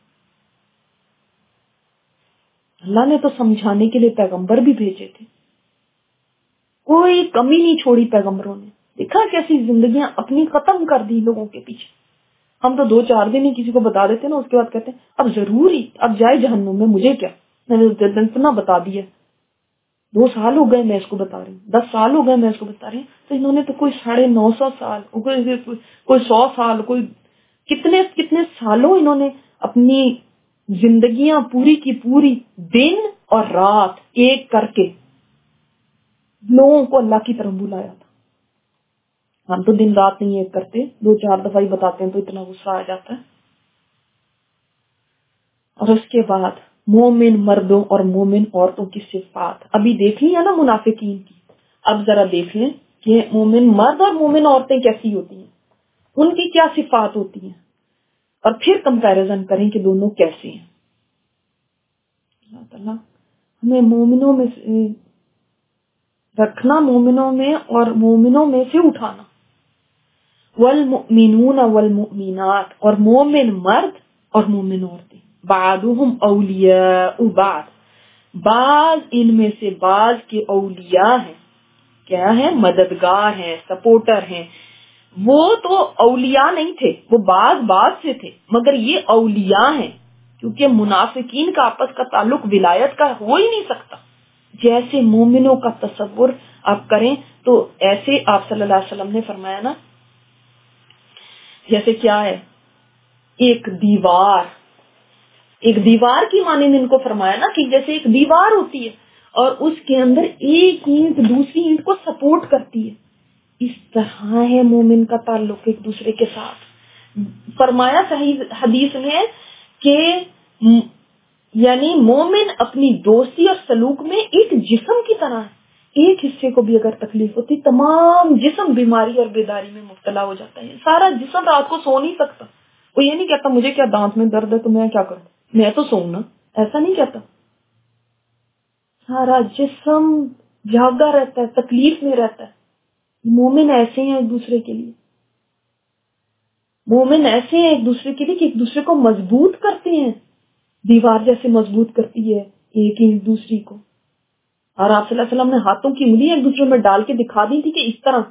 اللہ نے تو سمجھانے کے لیے پیغمبر بھی بھیجے تھے، کوئی کمی نہیں چھوڑی پیغمبروں نے۔ دیکھا کیسی زندگیاں اپنی ختم کر دی لوگوں کے پیچھے۔ ہم تو 2-4 دن ہی کسی کو بتا دیتے نا، اس کے بعد کہتے ہیں اب ضروری اب جائے جہنم میں، مجھے کیا، میں نے اتنا بتا دیا، 2 سال ہو گئے میں اس کو بتا رہی ہوں، 10 سال ہو گئے میں اس کو بتا رہی ہوں، تو انہوں نے تو کوئی 950 سال، کوئی 100 سال، کوئی کتنے سالوں انہوں نے اپنی زندگیاں پوری کی پوری دن اور رات ایک کر کے لوگوں کو اللہ کی طرف بلایا تھا۔ ہم تو دن رات نہیں ایک کرتے، 2-4 دفعہ ہی بتاتے ہیں تو اتنا غصہ آ جاتا ہے۔ اور اس کے بعد مومن مردوں اور مومن عورتوں کی صفات ابھی دیکھ لی ہے نا منافقین کی، اب ذرا دیکھ لیں کہ مومن مرد اور مومن عورتیں کیسی ہوتی ہیں، ان کی کیا صفات ہوتی ہیں، اور پھر کمپیریزن کریں کہ دونوں کیسے ہیں۔ اللہ تعالیٰ ہمیں مومنوں میں سے رکھنا، مومنوں میں اور مومنوں میں سے اٹھانا۔ والمؤمنون والمؤمنات، اور مومن مرد اور مومن عورتیں، بعضهم اولیاء بعض، بعض ان میں سے بعض کے اولیاء ہیں، کیا ہیں؟ مددگار ہیں، سپورٹر ہیں۔ وہ تو اولیاء نہیں تھے، وہ بعض سے تھے، مگر یہ اولیاء ہیں، کیونکہ منافقین کا آپس کا تعلق ولایت کا ہو ہی نہیں سکتا۔ جیسے مومنوں کا تصور آپ کریں تو ایسے آپ صلی اللہ علیہ وسلم نے فرمایا نا، جیسے کیا ہے، ایک دیوار کی مانند ان کو فرمایا نا کہ جیسے ایک دیوار ہوتی ہے اور اس کے اندر ایک اینٹ دوسری اینٹ کو سپورٹ کرتی ہے، اس طرح ہے مومن کا تعلق ایک دوسرے کے ساتھ. فرمایا صحیح حدیث میں کہ یعنی مومن اپنی دوستی اور سلوک میں ایک جسم کی طرح ہے. ایک حصے کو بھی اگر تکلیف ہوتی تمام جسم بیماری اور بیداری میں مبتلا ہو جاتا ہے. سارا جسم رات کو سو نہیں سکتا. وہ یہ نہیں کہتا مجھے کیا دانت میں درد ہے تو میں کیا کروں, میں تو سوؤں نا, ایسا نہیں کہتا. سارا جسم جاگا رہتا ہے, تکلیف میں رہتا ہے. مومن ایسے ہیں ایک دوسرے کے لیے, مومن ایسے ہیں ایک دوسرے کے لیے کہ ایک دوسرے کو مضبوط کرتے ہیں, دیوار جیسے مضبوط کرتی ہے ایک دوسری کو. اور آپ صلی اللہ علیہ وسلم نے ہاتھوں کی انگلی ایک دوسرے میں ڈال کے دکھا دی تھی کہ اس طرح.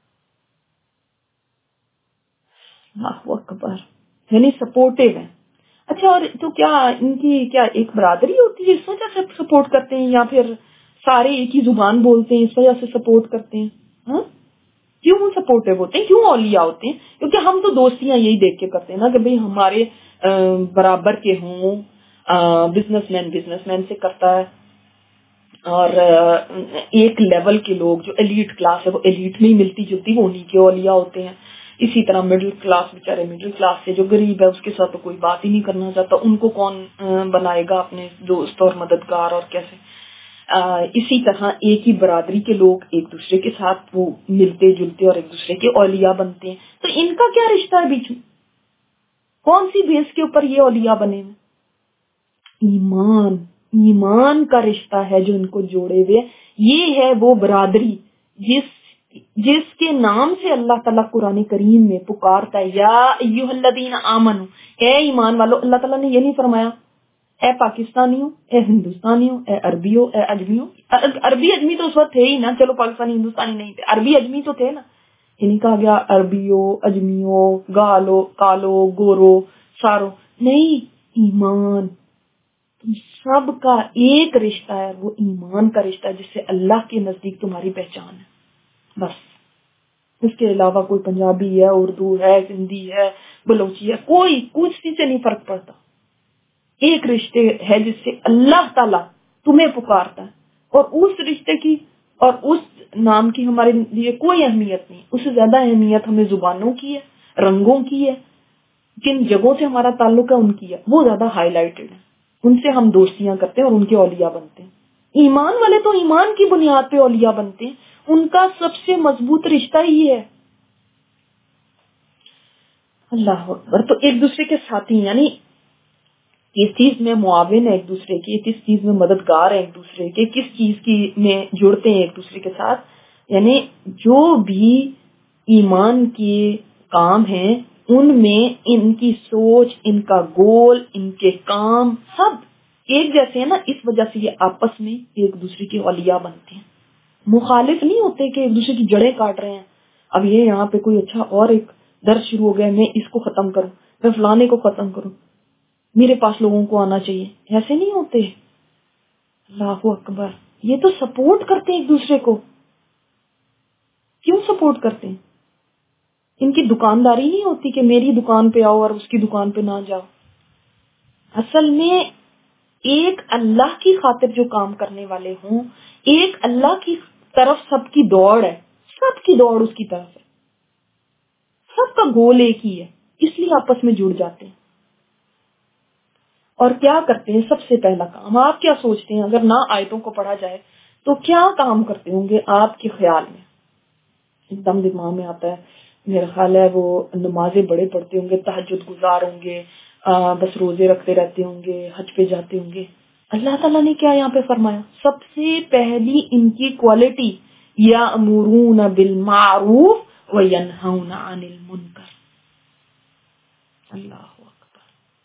اللہ اکبر, یعنی سپورٹیو ہے. اچھا, اور تو کیا ان کی کیا ایک برادری ہوتی ہے اس وجہ سے سپورٹ کرتے ہیں, یا پھر سارے ایک ہی زبان بولتے ہیں اس وجہ سے سپورٹ کرتے ہیں؟ ہاں, کیوں سپورٹیو ہوتے ہیں, کیوں اولیاء ہوتے ہیں؟ کیونکہ ہم تو دوستیاں یہی دیکھ کے کرتے ہیں نا کہ بھئی ہمارے برابر کے ہوں. بزنس مین سے کرتا ہے, اور ایک لیول کے لوگ جو ایلیٹ کلاس ہے وہ ایلیٹ میں ہی ملتی جلتی وہ انہیں کے اولیاء ہوتے ہیں. اسی طرح مڈل کلاس بیچارے مڈل کلاس سے جو غریب ہے اس کے ساتھ تو کوئی بات ہی نہیں کرنا چاہتا, ان کو کون بنائے گا اپنے دوست اور مددگار, اور کیسے. اسی طرح ایک ہی برادری کے لوگ ایک دوسرے کے ساتھ وہ ملتے جلتے اور ایک دوسرے کے اولیاء بنتے ہیں. تو ان کا کیا رشتہ ہے بیچ میں, کون سی بیس کے اوپر یہ اولیاء بنے ہیں؟ ایمان کا رشتہ ہے جو ان کو جوڑے ہوئے. یہ ہے وہ برادری جس کے نام سے اللہ تعالیٰ قرآن کریم میں پکارتا ہے, یا ایھا الذین آمنو, اے ایمان والو. اللہ تعالیٰ نے یہ نہیں فرمایا اے پاکستانیوں, اے ہندوستانیوں, اے عربیوں, اے اجمیوں. عربی اجمی تو اس وقت تھے ہی نا, چلو پاکستانی ہندوستانی نہیں تھے, عربی اجمی تو تھے نا. یہ نہیں کہا گیا عربیوں, اجمیوں, گالو, کالو, گورو, سارو. نہیں, ایمان سب کا ایک رشتہ ہے, وہ ایمان کا رشتہ ہے جس سے اللہ کے نزدیک تمہاری پہچان ہے. بس اس کے علاوہ کوئی پنجابی ہے, اردو ہے, ہندی ہے, بلوچی ہے, کوئی کچھ سے نہیں فرق پڑتا. ایک رشتے ہے جس سے اللہ تعالیٰ تمہیں پکارتا ہے, اور اس رشتے کی اور اس نام کی ہمارے لیے کوئی اہمیت نہیں. اس سے زیادہ اہمیت ہمیں زبانوں کی ہے, رنگوں کی ہے, جن جگہوں سے ہمارا تعلق ہے ان کی ہے, وہ زیادہ ہائی لائٹڈ ہے. ان سے ہم دوستیاں کرتے ہیں اور ان کے اولیاء بنتے ہیں. ایمان والے تو ایمان کی بنیاد پہ اولیاء بنتے ہیں, ان کا سب سے مضبوط رشتہ ہی ہے. اللہ اکبر. تو ایک دوسرے کے ساتھی, یعنی اس چیز میں معاون ہے ایک دوسرے کی, کس چیز میں مددگار ہے ایک دوسرے کے, کس چیز کی میں جڑتے ہیں ایک دوسرے کے ساتھ. یعنی جو بھی ایمان کے کام ہیں ان میں ان کی سوچ, ان کا گول, ان کے کام سب ایک جیسے ہیں نا, اس وجہ سے یہ آپس میں ایک دوسرے کے اولیاء بنتے ہیں. مخالف نہیں ہوتے کہ ایک دوسرے کی جڑیں کاٹ رہے ہیں. اب یہ یہاں پہ کوئی اچھا اور ایک درس شروع ہو گیا, میں اس کو ختم کروں, میں فلانے کو ختم کروں, میرے پاس لوگوں کو آنا چاہیے, ایسے نہیں ہوتے. اللہ اکبر. یہ تو سپورٹ کرتے ہیں ایک دوسرے کو. کیوں سپورٹ کرتے ہیں؟ ان کی دکانداری نہیں ہوتی کہ میری دکان پہ آؤ اور اس کی دکان پہ نہ جاؤ. اصل میں ایک اللہ کی خاطر جو کام کرنے والے ہوں, ایک اللہ کی طرف سب کی دوڑ ہے, سب کی دوڑ اس کی طرف ہے, سب کا گول ایک ہی ہے, اس لیے آپس میں جڑ جاتے ہیں. اور کیا کرتے ہیں؟ سب سے پہلا کام, آپ کیا سوچتے ہیں اگر نہ آیتوں کو پڑھا جائے تو کیا کام کرتے ہوں گے آپ کے خیال میں؟ ایک دم دماغ میں آتا ہے, میرا خیال ہے وہ نمازیں بڑے پڑھتے ہوں گے, تہجد گزار ہوں گے, بس روزے رکھتے رہتے ہوں گے, حج پہ جاتے ہوں گے. اللہ تعالیٰ نے کیا یہاں پہ فرمایا؟ سب سے پہلی ان کی کوالٹی یأمرون بالمعروف وینہون عن المنکر. اللہ اکبر.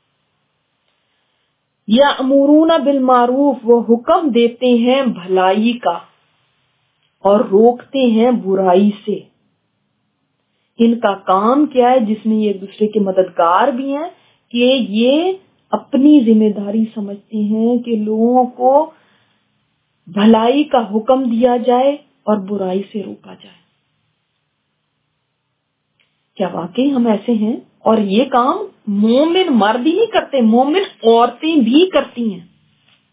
یأمرون بالمعروف, وہ حکم دیتے ہیں بھلائی کا اور روکتے ہیں برائی سے. ان کا کام کیا ہے جس میں یہ ایک دوسرے کے مددگار بھی ہیں کہ یہ اپنی ذمہ داری سمجھتے ہیں کہ لوگوں کو بھلائی کا حکم دیا جائے اور برائی سے روکا جائے. کیا واقعی ہم ایسے ہیں؟ اور یہ کام مومن مرد ہی نہیں کرتے, مومن عورتیں بھی کرتی ہیں.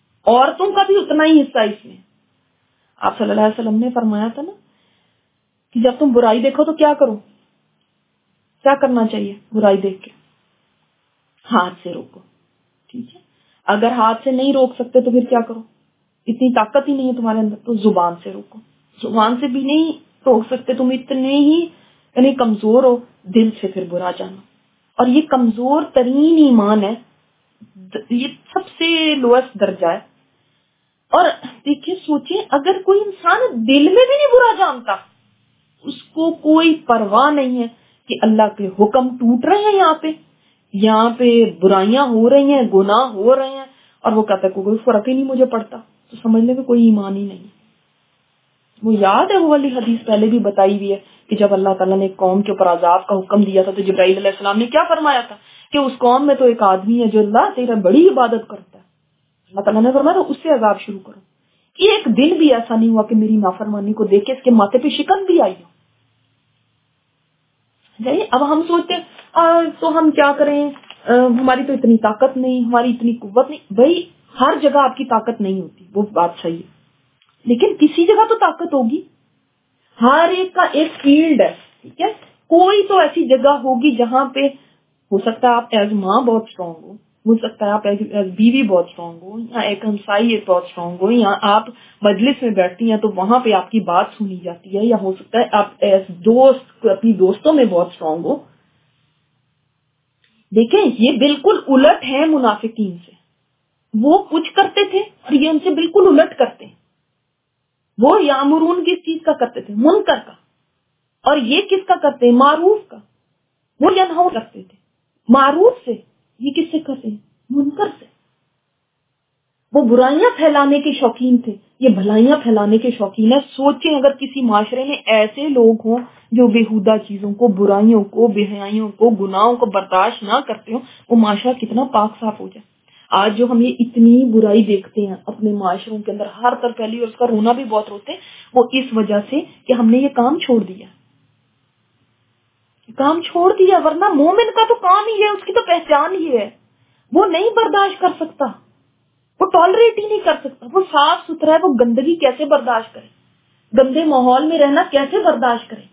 عورتوں کا بھی اتنا ہی حصہ اس میں. آپ صلی اللہ علیہ وسلم نے فرمایا تھا نا کہ جب تم برائی دیکھو تو کیا کرو، کیا کرنا چاہیے؟ برائی دیکھ کے ہاتھ سے روکو، ٹھیک ہے؟ اگر ہاتھ سے نہیں روک سکتے تو پھر کیا کرو؟ اتنی طاقت ہی نہیں ہے تمہارے اندر تو زبان سے روکو۔ زبان سے بھی نہیں روک سکتے، تم اتنے ہی یعنی کمزور ہو، دل سے پھر برا جانا، اور یہ کمزور ترین ایمان ہے، یہ سب سے لوئسٹ درجہ ہے۔ اور دیکھیے سوچیں، اگر کوئی انسان دل میں بھی نہیں برا جانتا، اس کو کوئی پرواہ نہیں ہے کہ اللہ کے حکم ٹوٹ رہے ہیں، یہاں پہ برائیاں ہو رہی ہیں، گناہ ہو رہے ہیں، اور وہ کہتا ہے کوئی فرق ہی نہیں مجھے پڑتا، تو سمجھ لیں کہ کوئی ایمان ہی نہیں۔ وہ یاد ہے وہ والی حدیث پہلے بھی بتائی ہوئی ہے کہ جب اللہ تعالیٰ نے ایک قوم کے اوپر عذاب کا حکم دیا تھا تو جبرائیل علیہ السلام نے کیا فرمایا تھا کہ اس قوم میں تو ایک آدمی ہے جو اللہ تیرا بڑی عبادت کرتا ہے، اللہ تعالیٰ نے فرمایا اس سے عذاب شروع کرو۔ ایک دن بھی ایسا نہیں ہوا کہ میری نافرمانی کو دیکھ کے اس کے ماتھے پہ شکن بھی آئی ہو۔ اب ہم سوچتے ہیں تو ہم کیا کریں، ہماری تو اتنی طاقت نہیں، ہماری اتنی قوت نہیں۔ بھائی ہر جگہ آپ کی طاقت نہیں ہوتی، وہ بات صحیح ہے، لیکن کسی جگہ تو طاقت ہوگی۔ ہر ایک کا ایک فیلڈ ہے، ٹھیک ہے؟ کوئی تو ایسی جگہ ہوگی جہاں پہ ہو سکتا ہے آپ ایز ماں بہت اسٹرانگ ہو سکتا ہے آپ ایز بیوی بہت اسٹرانگ ہو، یا ایک ہمسائی ایک بہت اسٹرانگ ہو، یا آپ مجلس میں بیٹھتی ہیں تو وہاں پہ آپ کی بات سنی جاتی ہے، یا ہو سکتا ہے آپ ایز دوست اپنی دوستوں میں بہت اسٹرانگ ہو۔ دیکھیں یہ بالکل الٹ ہے منافقین سے، وہ کچھ کرتے تھے اور یہ ان سے بالکل الٹ کرتے ہیں۔ وہ یامرون کس چیز کا کرتے تھے؟ منکر کا، اور یہ کس کا کرتے ہیں؟ معروف کا۔ وہ ینہون کرتے تھے معروف سے، یہ کس سے کرتے ہیں؟ منکر سے۔ وہ برائیاں پھیلانے کے شوقین تھے، یہ بھلائیاں پھیلانے کے شوقین ہے۔ سوچیں اگر کسی معاشرے میں ایسے لوگ ہوں جو بےہودہ چیزوں کو، برائیوں کو، بے حیائیوں کو، گناہوں کو برداشت نہ کرتے ہوں، وہ معاشرہ کتنا پاک صاف ہو جائے۔ آج جو ہم یہ اتنی برائی دیکھتے ہیں اپنے معاشروں کے اندر، ہر طرف پھیلی، اور اس کا رونا بھی بہت روتے ہیں، وہ اس وجہ سے کہ ہم نے یہ کام چھوڑ دیا، ورنہ مومن کا تو کام ہی ہے، اس کی تو پہچان ہی ہے، وہ نہیں برداشت کر سکتا، وہ ٹالریٹ ہی نہیں کر سکتا۔ وہ صاف ستھرا ہے، وہ گندگی کیسے برداشت کرے، گندے ماحول میں رہنا کیسے برداشت کرے؟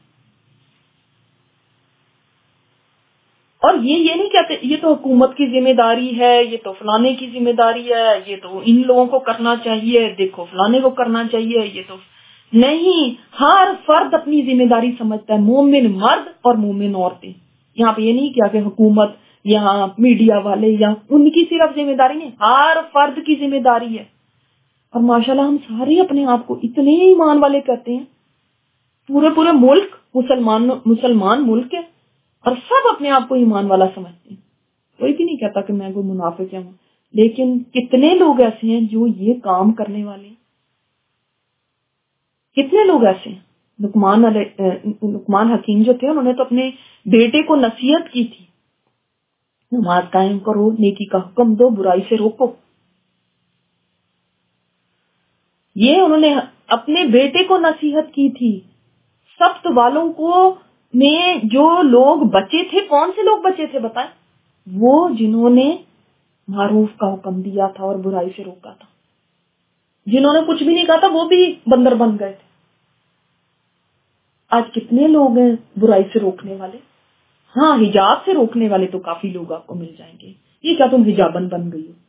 اور یہ نہیں کہتے یہ تو حکومت کی ذمہ داری ہے، یہ تو فلانے کی ذمہ داری ہے، یہ تو ان لوگوں کو کرنا چاہیے، دیکھو فلانے کو کرنا چاہیے، یہ تو نہیں۔ ہر فرد اپنی ذمہ داری سمجھتا ہے، مومن مرد اور مومن عورتیں۔ یہاں پہ یہ نہیں کیا کہ حکومت یہاں میڈیا والے یا ان کی صرف ذمہ داری نہیں، ہر فرد کی ذمہ داری ہے۔ اور ماشاءاللہ ہم سارے اپنے آپ کو اتنے ایمان والے کہتے ہیں، پورے ملک مسلمان ملک ہے، اور سب اپنے آپ کو ایمان والا سمجھتے ہیں، کوئی بھی نہیں کہتا کہ میں کوئی منافق ہوں۔ لیکن کتنے لوگ ایسے ہیں جو یہ کام کرنے والے ہیں، کتنے لوگ ایسے ہیں۔ لقمان حکیم جو تھے، انہوں نے تو اپنے بیٹے کو نصیحت کی تھی، نماز قائم کرو، نیکی کا حکم دو، برائی سے روکو۔ یہ انہوں نے اپنے بیٹے کو نصیحت کی تھی۔ سبت والوں کو میں جو لوگ بچے تھے، کون سے لوگ بچے تھے بتائیں؟ وہ جنہوں نے معروف کا حکم دیا تھا اور برائی سے روکا تھا۔ جنہوں نے کچھ بھی نہیں کہا تھا وہ بھی بندر بن گئے تھے۔ آج کتنے لوگ ہیں برائی سے روکنے والے؟ ہاں، حجاب سے روکنے والے تو کافی لوگ آپ کو مل جائیں گے، یہ کیا تم حجابن بن گئی ہو؟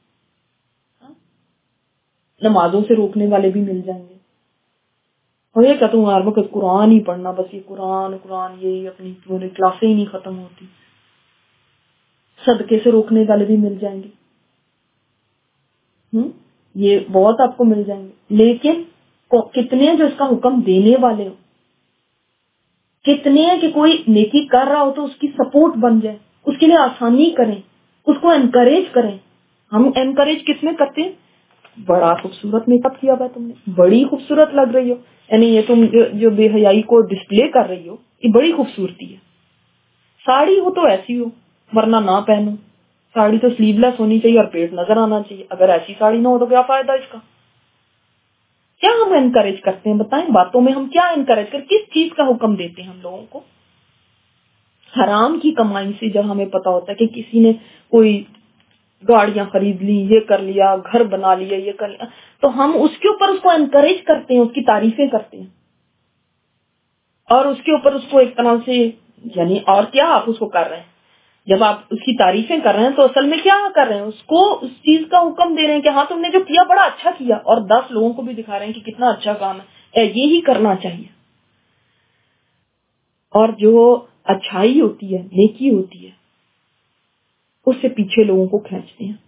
نمازوں سے روکنے والے بھی مل جائیں گے، اور یہ کیا تم ہر وقت قرآن ہی پڑھنا، بس یہ قرآن یہ اپنی پوری کلاسیں ہی نہیں ختم ہوتی۔ صدقے سے روکنے والے بھی مل جائیں گے، یہ بہت آپ کو مل جائیں گے۔ لیکن کتنے ہیں جو اس کا حکم دینے والے ہو؟ کتنے ہیں کہ کوئی نیکی کر رہا ہو تو اس کی سپورٹ بن جائے، اس کے لیے آسانی کریں، اس کو انکریج کریں۔ ہم انکریج کس میں کرتے ہیں؟ بڑا خوبصورت میک اپ کیا ہوا تم نے، بڑی خوبصورت لگ رہی ہو، یعنی یہ تم جو بے حیائی کو ڈسپلے کر رہی ہو، یہ بڑی خوبصورتی ہے۔ ساڑی ہو تو ایسی ہو، ورنہ نہ پہنو۔ ساڑی تو سلیو لیس ہونی چاہیے اور پیٹ نظر آنا چاہیے، اگر ایسی ساڑی نہ ہو تو کیا فائدہ اس کا؟ کیا ہم انکریج کرتے ہیں بتائیں؟ باتوں میں ہم کیا انکریج کرتے، کس چیز کا حکم دیتے ہیں ہم لوگوں کو؟ حرام کی کمائی سے جب ہمیں پتا ہوتا ہے کہ کسی نے کوئی گاڑیاں خرید لی، یہ کر لیا، گھر بنا لیا، یہ کر لیا، تو ہم اس کے اوپر اس کو انکریج کرتے ہیں، اس کی تعریفیں کرتے ہیں۔ اور اس کے اوپر اس کو ایک طرح سے یعنی اور کیا آپ اس کو کر رہے ہیں، جب آپ اس کی تعریفیں کر رہے ہیں تو اصل میں کیا کر رہے ہیں، اس کو اس چیز کا حکم دے رہے ہیں کہ ہاں تم نے جو کیا بڑا اچھا کیا، اور 10 لوگوں کو بھی دکھا رہے ہیں کہ کتنا اچھا کام ہے، یہی کرنا چاہیے. اور جو اچھائی ہوتی ہے، نیکی ہوتی ہے، اس سے پیچھے لوگوں کو کھینچتے ہیں.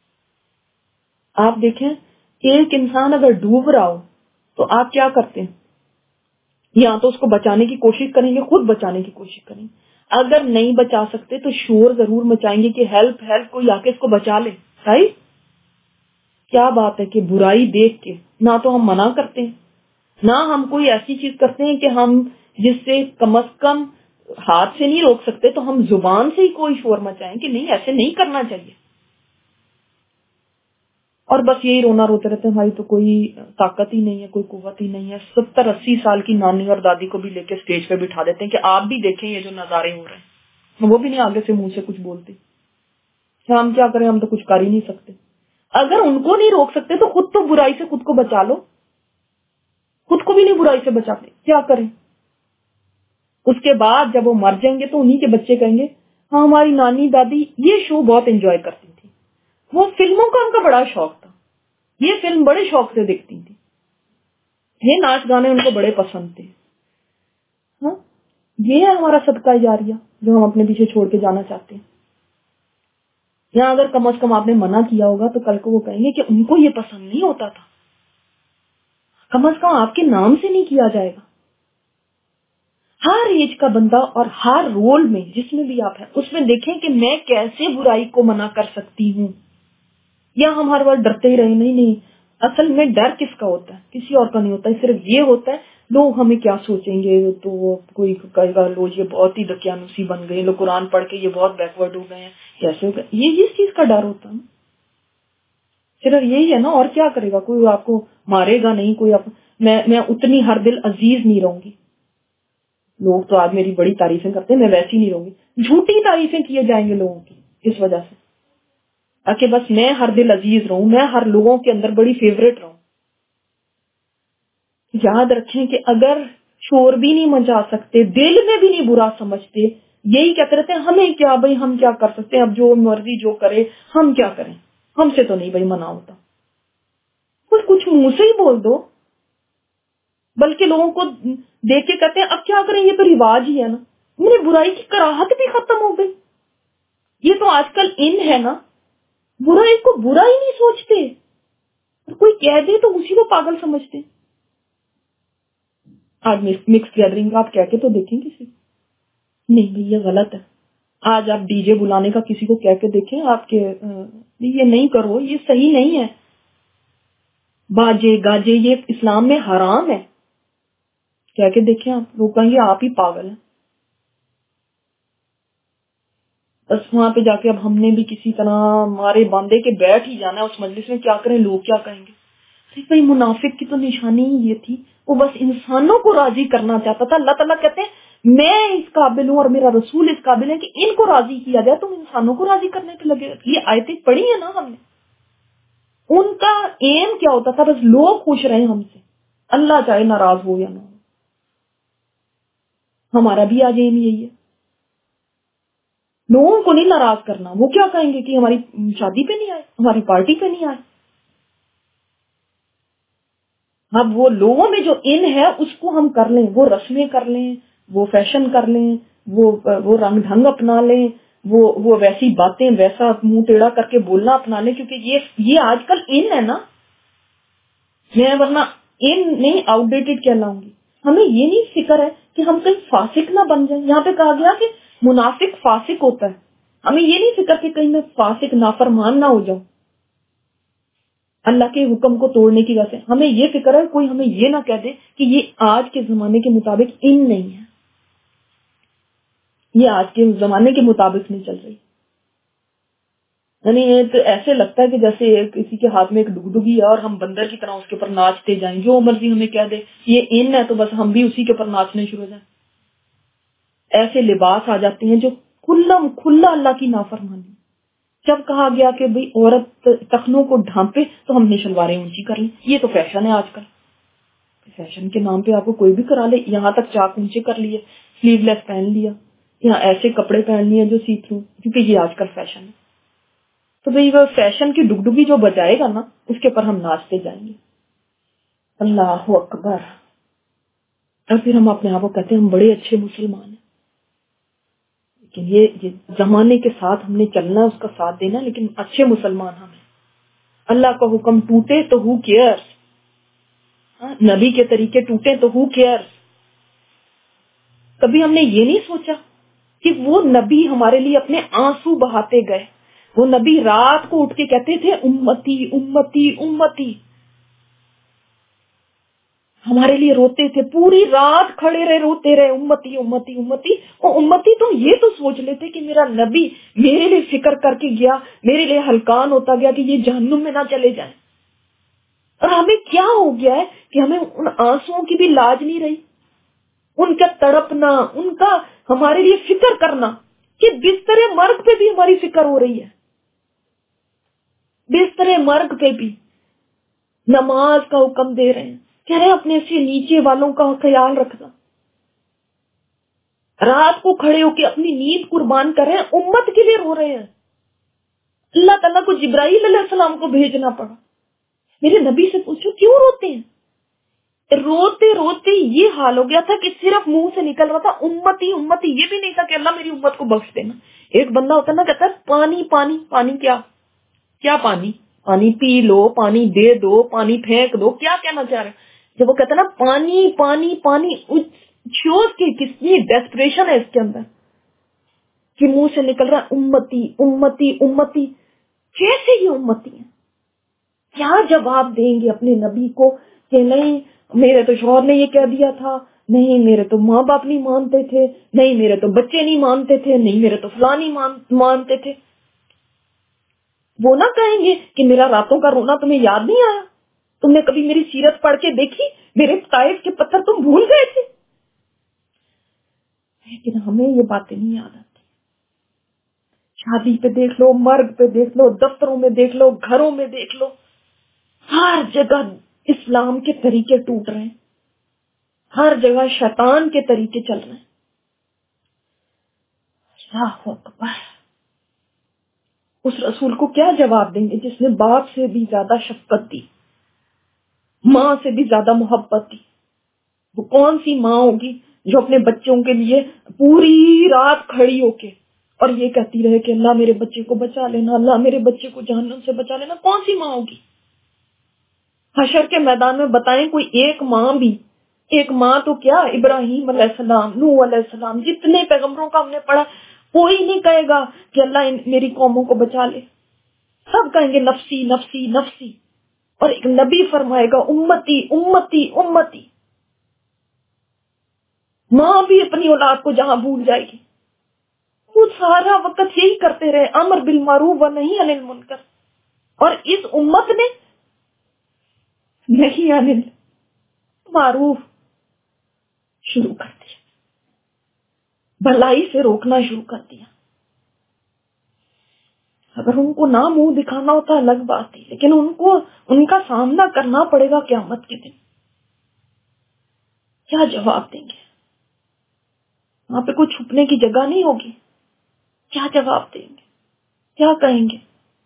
آپ دیکھیں ایک انسان اگر ڈوب رہا ہو تو آپ کیا کرتے ہیں، یا تو اس کو بچانے کی کوشش کریں گے، خود بچانے کی کوشش کریں گے. اگر نہیں بچا سکتے تو شور ضرور مچائیں گے کہ ہیلپ ہیلپ، کوئی آ کے اس کو بچا لے. صحیح. کیا بات ہے کہ برائی دیکھ کے نہ تو ہم منع کرتے ہیں، نہ ہم کوئی ایسی چیز کرتے ہیں کہ ہم جس سے کم از کم ہاتھ سے نہیں روک سکتے تو ہم زبان سے ہی کوئی شور مچائیں کہ نہیں ایسے نہیں کرنا چاہیے. اور بس یہی رونا روتے رہتے ہیں، ہماری تو کوئی طاقت ہی نہیں ہے، کوئی قوت ہی نہیں ہے. 70-80 سال کی نانی اور دادی کو بھی لے کے اسٹیج پہ بٹھا دیتے ہیں کہ آپ بھی دیکھیں یہ جو نظارے ہو رہے ہیں. وہ بھی نہیں آگے سے منہ سے کچھ بولتے. ہم کیا کریں، ہم تو کچھ کر ہی نہیں سکتے. اگر ان کو نہیں روک سکتے تو خود تو برائی سے خود کو بچا لو. خود کو بھی نہیں برائی سے بچاتے، کیا کریں. اس کے بعد جب وہ مر جائیں گے تو انہی کے بچے کہیں گے ہاں ہماری نانی دادی یہ شو بہت انجوائے کرتی تھی، وہ فلموں کا ان کا بڑا شوق تھا، یہ فلم بڑے شوق سے دیکھتی تھی، یہ ناچ گانے ان کو بڑے پسند تھے. ہاں یہ ہے ہمارا صدقہ جاریہ جو ہم اپنے پیچھے چھوڑ کے جانا چاہتے ہیں. یا اگر کم از کم آپ نے منع کیا ہوگا تو کل کو وہ کہیں گے کہ ان کو یہ پسند نہیں ہوتا تھا. کم از کم آپ کے نام سے نہیں کیا جائے گا. ہر ایج کا بندہ اور ہر رول میں جس میں بھی آپ ہیں اس میں دیکھیں کہ میں کیسے برائی کو منع کر سکتی ہوں. یا ہم ہر بار ڈرتے ہی رہے، نہیں. اصل میں ڈر کس کا ہوتا ہے، کسی اور کا نہیں ہوتا ہے. صرف یہ ہوتا ہے لوگ ہمیں کیا سوچیں گے، تو کوئی کہے گا لوگ یہ بہت ہی دقیانوسی بن گئے، لوگ قرآن پڑھ کے یہ بہت بیکورڈ ہو گئے ہیں، کیسے ہو گئے. یہ جس چیز کا ڈر ہوتا ہے صرف یہی ہے نا. اور کیا کرے گا، کوئی آپ کو مارے گا نہیں. کوئی میں اتنی ہر دل عزیز نہیں رہوں گی. لوگ تو آج میری بڑی تعریفیں کرتے ہیں، میں ویسی نہیں رہوں گی. جھوٹی تعریفیں کیے جائیں گے لوگوں کی اس وجہ سے، تاکہ بس میں ہر دل عزیز رہوں، میں ہر لوگوں کے اندر بڑی فیوریٹ رہوں. یاد رکھیں کہ اگر شور بھی نہیں مچا سکتے، دل میں بھی نہیں برا سمجھتے، یہی کہتے رہتے ہیں ہمیں کیا بھائی، ہم کیا کر سکتے ہیں، اب جو مرضی جو کرے ہم کیا کریں، ہم سے تو نہیں بھائی منع ہوتا. کچھ منہ سے ہی بول دو. بلکہ لوگوں کو دیکھ کے کہتے ہیں اب کیا کریں، یہ تو رواج ہی ہے نا. میری برائی کی کراہت بھی ختم ہو گئی. یہ تو آج کل ان ہے نا، برائی کو برا ہی نہیں سوچتے، کوئی کہہ دے تو اسی کو پاگل سمجھتے. آج مکس گیدرنگ آپ کہہ کے تو دیکھیں کسی کو، نہیں بھائی یہ غلط ہے. آج آپ ڈی جے بلانے کا کسی کو کہہ کے دیکھیں، آپ کے یہ نہیں کرو، یہ صحیح نہیں ہے. باجے گاجے یہ اسلام میں حرام ہے، کہہ کے دیکھیں آپ، لوگ کہیں گے آپ ہی پاگل ہیں. بس وہاں پہ جا کے اب ہم نے بھی کسی طرح ہمارے باندھے کے بیٹھ ہی جانا ہے اس مجلس میں. کیا کریں، لوگ کیا کہیں گے. بھائی منافق کی تو نشانی ہی یہ تھی، وہ بس انسانوں کو راضی کرنا چاہتا تھا. اللہ تعالیٰ کہتے ہیں میں اس قابل ہوں اور میرا رسول اس قابل ہے کہ ان کو راضی کیا جائے، تم انسانوں کو راضی کرنے پہ لگے. یہ آیتیں پڑھی ہیں نا ہم نے. ان کا ایم کیا ہوتا تھا، بس لوگ خوش رہے ہم سے، اللہ چاہے ناراض ہو یا نہ ہو. ہمارا بھی آج ایم یہی ہے، لوگوں کو نہیں ناراض کرنا. وہ کیا کہیں گے کہ ہماری شادی پہ نہیں آئے، ہماری پارٹی پہ نہیں آئے. اب وہ لوگوں میں جو ان ہے اس کو ہم کر لیں، وہ رسمیں کر لیں، وہ فیشن کر لیں، وہ رنگ ڈھنگ اپنا لیں، وہ ویسی باتیں، ویسا منہ ٹیڑھا کر کے بولنا اپنا لیں، کیونکہ یہ آج کل ان ہے نا. میں ورنہ ان نہیں آؤٹ ڈیٹڈ کہلاؤں گی. ہمیں یہ نہیں فکر ہے کہ ہم کہیں فاسق نہ بن جائیں. یہاں پہ کہا گیا کہ منافق فاسق ہوتا ہے. ہمیں یہ نہیں فکر کہ کہیں میں فاسق نافرمان نہ ہو جاؤں اللہ کے حکم کو توڑنے کی وجہ سے. ہمیں یہ فکر ہے کوئی ہمیں یہ نہ کہہ دے کہ یہ آج کے زمانے کے مطابق ان نہیں ہے، یہ آج کے زمانے کے مطابق نہیں چل رہی. یعنی یہ تو ایسے لگتا ہے کہ جیسے کسی کے ہاتھ میں ایک ڈگڈگی ہے اور ہم بندر کی طرح اس کے اوپر ناچتے جائیں، جو مرضی ہمیں کہہ دے یہ ان ہے تو بس ہم بھی اسی کے اوپر ناچنے شروع ہو جائیں. ایسے لباس آ جاتے ہیں جو کھلا اللہ کی نافرمانی. جب کہا گیا کہ بھئی عورت ٹخنوں کو ڈھانپے تو ہم نے شلواریں اونچی کر لی. یہ تو فیشن ہے آج کل. فیشن کے نام پہ آپ کو کوئی بھی کرا لے, یہاں تک چاک اونچے کر لیے, سلیو لیس پہن لیا, یہاں ایسے کپڑے پہن لیے جو سی تھرو, کیونکہ یہ آج کل فیشن ہے. تو بھئی وہ فیشن کی ڈگڈگی جو بجائے گا نا, اس کے پر ہم ناچتے جائیں گے. اللہ اکبر. اور پھر ہم اپنے آپ کو کہتے ہیں ہم بڑے اچھے مسلمان ہیں. لیکن یہ زمانے کے ساتھ ہم نے چلنا, اس کا ساتھ دینا, لیکن اچھے مسلمان ہم ہیں. اللہ کا حکم ٹوٹے تو ہو کیئرس, نبی کے طریقے ٹوٹے تو ہو کیئرس. کبھی ہم نے یہ نہیں سوچا کہ وہ نبی ہمارے لیے اپنے آنسو بہاتے گئے. وہ نبی رات کو اٹھ کے کہتے تھے امتی امتی امتی, ہمارے لیے روتے تھے, پوری رات کھڑے رہے روتے رہے امتی امتی امتی. اور امتی تو یہ تو سوچ لیتے کہ میرا نبی میرے لیے فکر کر کے گیا, میرے لیے ہلکان ہوتا گیا کہ یہ جہنم میں نہ چلے جائیں. اور ہمیں کیا ہو گیا ہے کہ ہمیں ان آنسوؤں کی بھی لاج نہیں رہی, ان کا تڑپنا, ان کا ہمارے لیے فکر کرنا, کہ بستر مرگ پہ بھی ہماری فکر ہو رہی ہے. بستر مرگ پہ بھی نماز کا حکم دے رہے ہیں, کہہ رہے ہیں اپنے سے نیچے والوں کا خیال رکھنا. رات کو کھڑے ہو کے اپنی نیند قربان کر رہے ہیں, امت کے لیے رو رہے ہیں. اللہ تعالیٰ کو جبرائیل علیہ السلام کو بھیجنا پڑا. میرے نبی سے پوچھو کیوں روتے ہیں؟ روتے روتے یہ حال ہو گیا تھا کہ صرف منہ سے نکل رہا تھا امتی امتی, یہ بھی نہیں تھا کہ اللہ میری امت کو بخش دینا. ایک بندہ ہوتا نا کہتا ہے پانی پانی پانی, کیا کیا پانی, پانی پی لو, پانی دے دو, پانی پھینک دو, کیا کہنا چاہ رہے ہیں؟ جب وہ کہتا ہے نا پانی پانی پانی, شوز کی کتنی ڈیسپریشن ہے اس کے اندر کہ منہ سے نکل رہا امتی امتی امتی. کیسے یہ امتی ہیں؟ کیا جواب دیں گے اپنے نبی کو کہ نہیں میرے تو شوہر نے یہ کہہ دیا تھا, نہیں میرے تو ماں باپ نہیں مانتے تھے, نہیں میرے تو بچے نہیں مانتے تھے, نہیں میرے تو فلاں نہیں مانتے تھے. وہ نہ کہیں گے کہ میرا راتوں کا رونا تمہیں یاد نہیں آیا, تم نے کبھی میری سیرت پڑھ کے دیکھی, میرے طائف کے پتھر تم بھول گئے تھے. لیکن ہمیں یہ باتیں نہیں یاد آتی. شادی پہ دیکھ لو, مرگ پہ دیکھ لو, دفتروں میں دیکھ لو, گھروں میں دیکھ لو, ہر جگہ اسلام کے طریقے ٹوٹ رہے ہیں, ہر جگہ شیطان کے طریقے چل رہے ہیں. اللہ اکبر. اس رسول کو کیا جواب دیں گے جس نے باپ سے بھی زیادہ شفقت دی, ماں سے بھی زیادہ محبت دی؟ وہ کون سی ماں ہوگی جو اپنے بچوں کے لیے پوری رات کھڑی ہو کے اور یہ کہتی رہے کہ اللہ میرے بچے کو بچا لینا, اللہ میرے بچے کو جہنم سے بچا لینا؟ کون سی ماں ہوگی؟ حشر کے میدان میں بتائیں کوئی ایک ماں بھی, ایک ماں تو کیا, ابراہیم علیہ السلام, نوح علیہ السلام, جتنے پیغمبروں کا ہم نے پڑھا, کوئی نہیں کہے گا کہ اللہ میری قوموں کو بچا لے. سب کہیں گے نفسی نفسی نفسی. اور ایک نبی فرمائے گا امتی امتی امتی. ماں بھی اپنی اولاد کو جہاں بھول جائے گی. وہ سارا وقت یہی کرتے رہے, امر بالمعروف و نہی عن المنکر, اور اس امت نے نہیں عن معروف شروع کر دیا, بھلائی سے روکنا شروع کر دیا. اگر ان کو نہ منہ دکھانا ہوتا الگ بات تھی, لیکن ان کا سامنا کرنا پڑے گا قیامت کے دن. کیا جواب دیں گے؟ وہاں پہ کوئی چھپنے کی جگہ نہیں ہوگی. کیا جواب دیں گے, کیا کہیں گے؟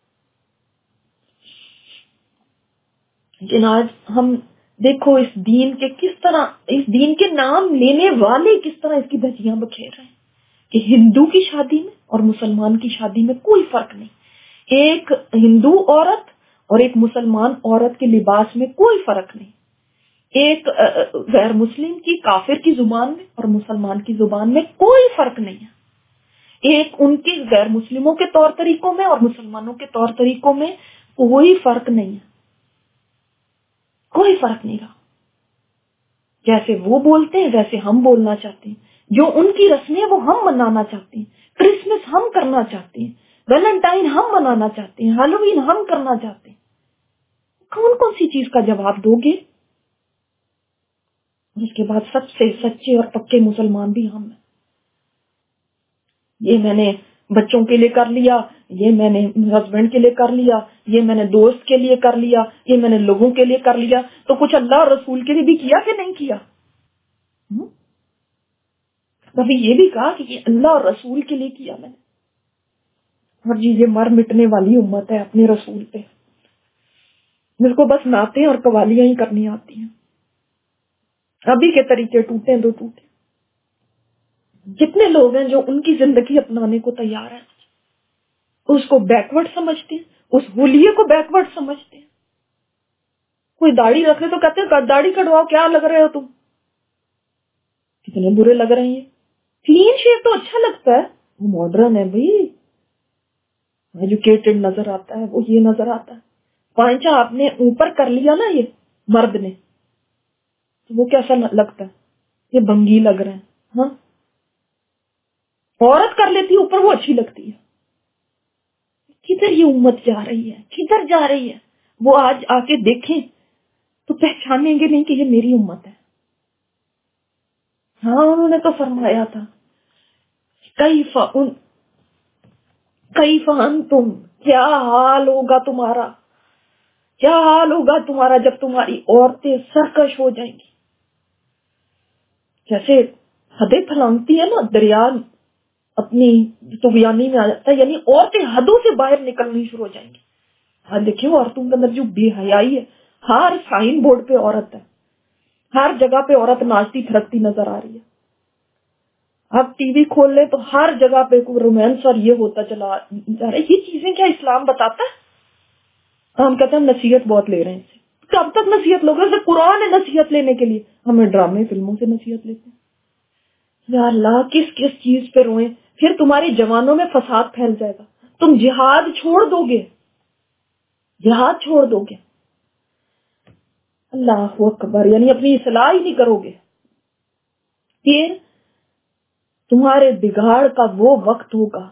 لیکن آج ہم دیکھو اس دین کے کس طرح, اس دین کے نام لینے والے کس طرح اس کی دھجیاں بکھیر رہے ہیں کہ ہندو کی شادی میں اور مسلمان کی شادی میں کوئی فرق نہیں, ایک ہندو عورت اور ایک مسلمان عورت کے لباس میں کوئی فرق نہیں, ایک غیر مسلم کی کافر کی زبان میں اور مسلمان کی زبان میں کوئی فرق نہیں ہے, ایک ان کے غیر مسلموں کے طور طریقوں میں اور مسلمانوں کے طور طریقوں میں کوئی فرق نہیں ہے, کوئی فرق نہیں رہا. جیسے وہ بولتے ہیں ویسے ہم بولنا چاہتے ہیں, جو ان کی رسمیں وہ ہم منانا چاہتے ہیں, کرسمس ہم کرنا چاہتے ہیں, ویلنٹائن ہم منانا چاہتے ہیں, ہیلووین ہم کرنا چاہتے ہیں. کون کون سی چیز کا جواب دو گے؟ اس کے بعد سب سے سچے اور پکے مسلمان بھی ہم ہیں. یہ میں نے بچوں کے لیے کر لیا، یہ میں نے ہسبینڈ کے لیے کر لیا، یہ میں نے دوست کے لیے کر لیا، یہ میں نے لوگوں کے لیے کر لیا، تو کچھ اللہ اور رسول کے لیے بھی کیا کہ نہیں کیا؟ کبھی یہ بھی کہا کہ یہ اللہ اور رسول کے لیے کیا میں نے؟ اور جی یہ مر مٹنے والی امت ہے اپنے رسول پہ، جس کو بس نعتیں اور قوالیاں ہی کرنی آتی ہیں، ابھی کے طریقے ٹوٹے تو ٹوٹے۔ جتنے لوگ ہیں جو ان کی زندگی اپنانے کو تیار ہیں، اس کو بیکورڈ سمجھتے ہیں، اس ہولیے کو بیکورڈ سمجھتے ہیں۔ کوئی داڑھی رکھ لے تو کہتے ہیں داڑھی کٹواؤ، کیا لگ رہے ہو تم، کتنے برے لگ رہے ہیں۔ کلین شیو تو اچھا لگتا ہے، وہ ماڈرن ہے بھائی، ایجوکیٹڈ نظر آتا ہے، وہ یہ نظر آتا ہے۔ پانچا آپ نے اوپر کر لیا نا یہ مرد نے، تو وہ کیسا لگتا ہے؟ یہ بنگی لگ رہے ہیں۔ ہاں عورت کر لیتی ہے اوپر، وہ اچھی لگتی ہے۔ کدھر یہ امت جا رہی ہے، کدھر جا رہی ہے؟ وہ آج آ کے دیکھیں تو پہچانیں گے نہیں کہ یہ میری امت ہے۔ ہاں انہوں نے تو فرمایا تھا کیف انتم، کیا حال ہوگا تمہارا، کیا حال ہوگا تمہارا جب تمہاری عورتیں سرکش ہو جائیں گی۔ جیسے حدیں پھلانگتی ہے نا دریا، اپنی طغیانی میں آ جاتا ہے، یعنی عورتیں حدوں سے باہر نکلنی شروع ہو جائیں گی۔ ہاں دیکھیں عورتوں کے اندر جو بے حیائی ہے، ہر سائن بورڈ پہ عورت ہے، ہر جگہ پہ عورت ناچتی تھرکتی نظر آ رہی ہے۔ اب ٹی وی کھول لیں تو ہر جگہ پہ کوئی رومانس اور یہ ہوتا چلا جا رہا ہے۔ یہ چیزیں کیا اسلام بتاتا ہے؟ ہم کہتے ہیں نصیحت بہت لے رہے ہیں اسے، کب تک نصیحت لوگے؟ اسے قرآن ہے نصیحت لینے کے لیے، ہمیں ڈرامے فلموں سے نصیحت لیتے ہیں۔ یا اللہ کس کس چیز پہ روئیں؟ پھر تمہاری جوانوں میں فساد پھیل جائے گا، تم جہاد چھوڑ دو گے، جہاد چھوڑ دو گے، اللہ اکبر، یعنی اپنی اصلاح ہی نہیں کرو گے۔ پھر تمہارے بگاڑ کا وہ وقت ہوگا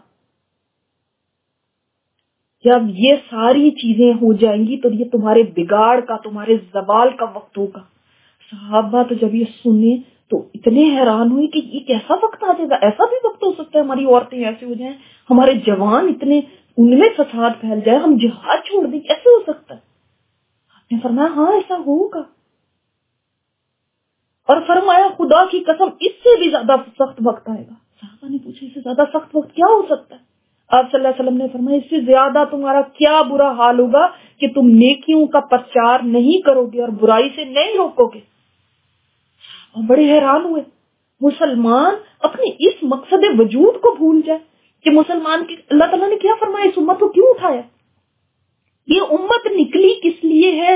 جب یہ ساری چیزیں ہو جائیں گی، تو یہ تمہارے بگاڑ کا، تمہارے زوال کا وقت ہوگا۔ صحابہ تو جب یہ سنے تو اتنے حیران ہوئے کہ یہ کیسا وقت آ جائے گا، ایسا بھی وقت ہو سکتا ہے ہماری عورتیں ایسے ہو جائیں، ہمارے جوان اتنے ان میں فساد پھیل جائے، ہم جہاد چھوڑ دیں، کیسے ہو سکتا ہے؟ آپ نے فرمایا ہاں ایسا ہوگا، اور فرمایا خدا کی قسم اس سے بھی زیادہ سخت وقت آئے گا۔ صحابہ نے پوچھا اس سے زیادہ سخت وقت کیا ہو سکتا ہے؟ آپ صلی اللہ علیہ وسلم نے فرمایا اس سے زیادہ تمہارا کیا برا حال ہوگا کہ تم نیکیوں کا پرچار نہیں کرو گے اور برائی سے نہیں روکو گے۔ اور بڑے حیران ہوئے، مسلمان اپنے اس مقصد وجود کو بھول جائے کہ مسلمان کی اللہ تعالیٰ نے کیا فرمایا، اس امت کو کیوں اٹھایا؟ یہ امت نکلی کس لیے ہے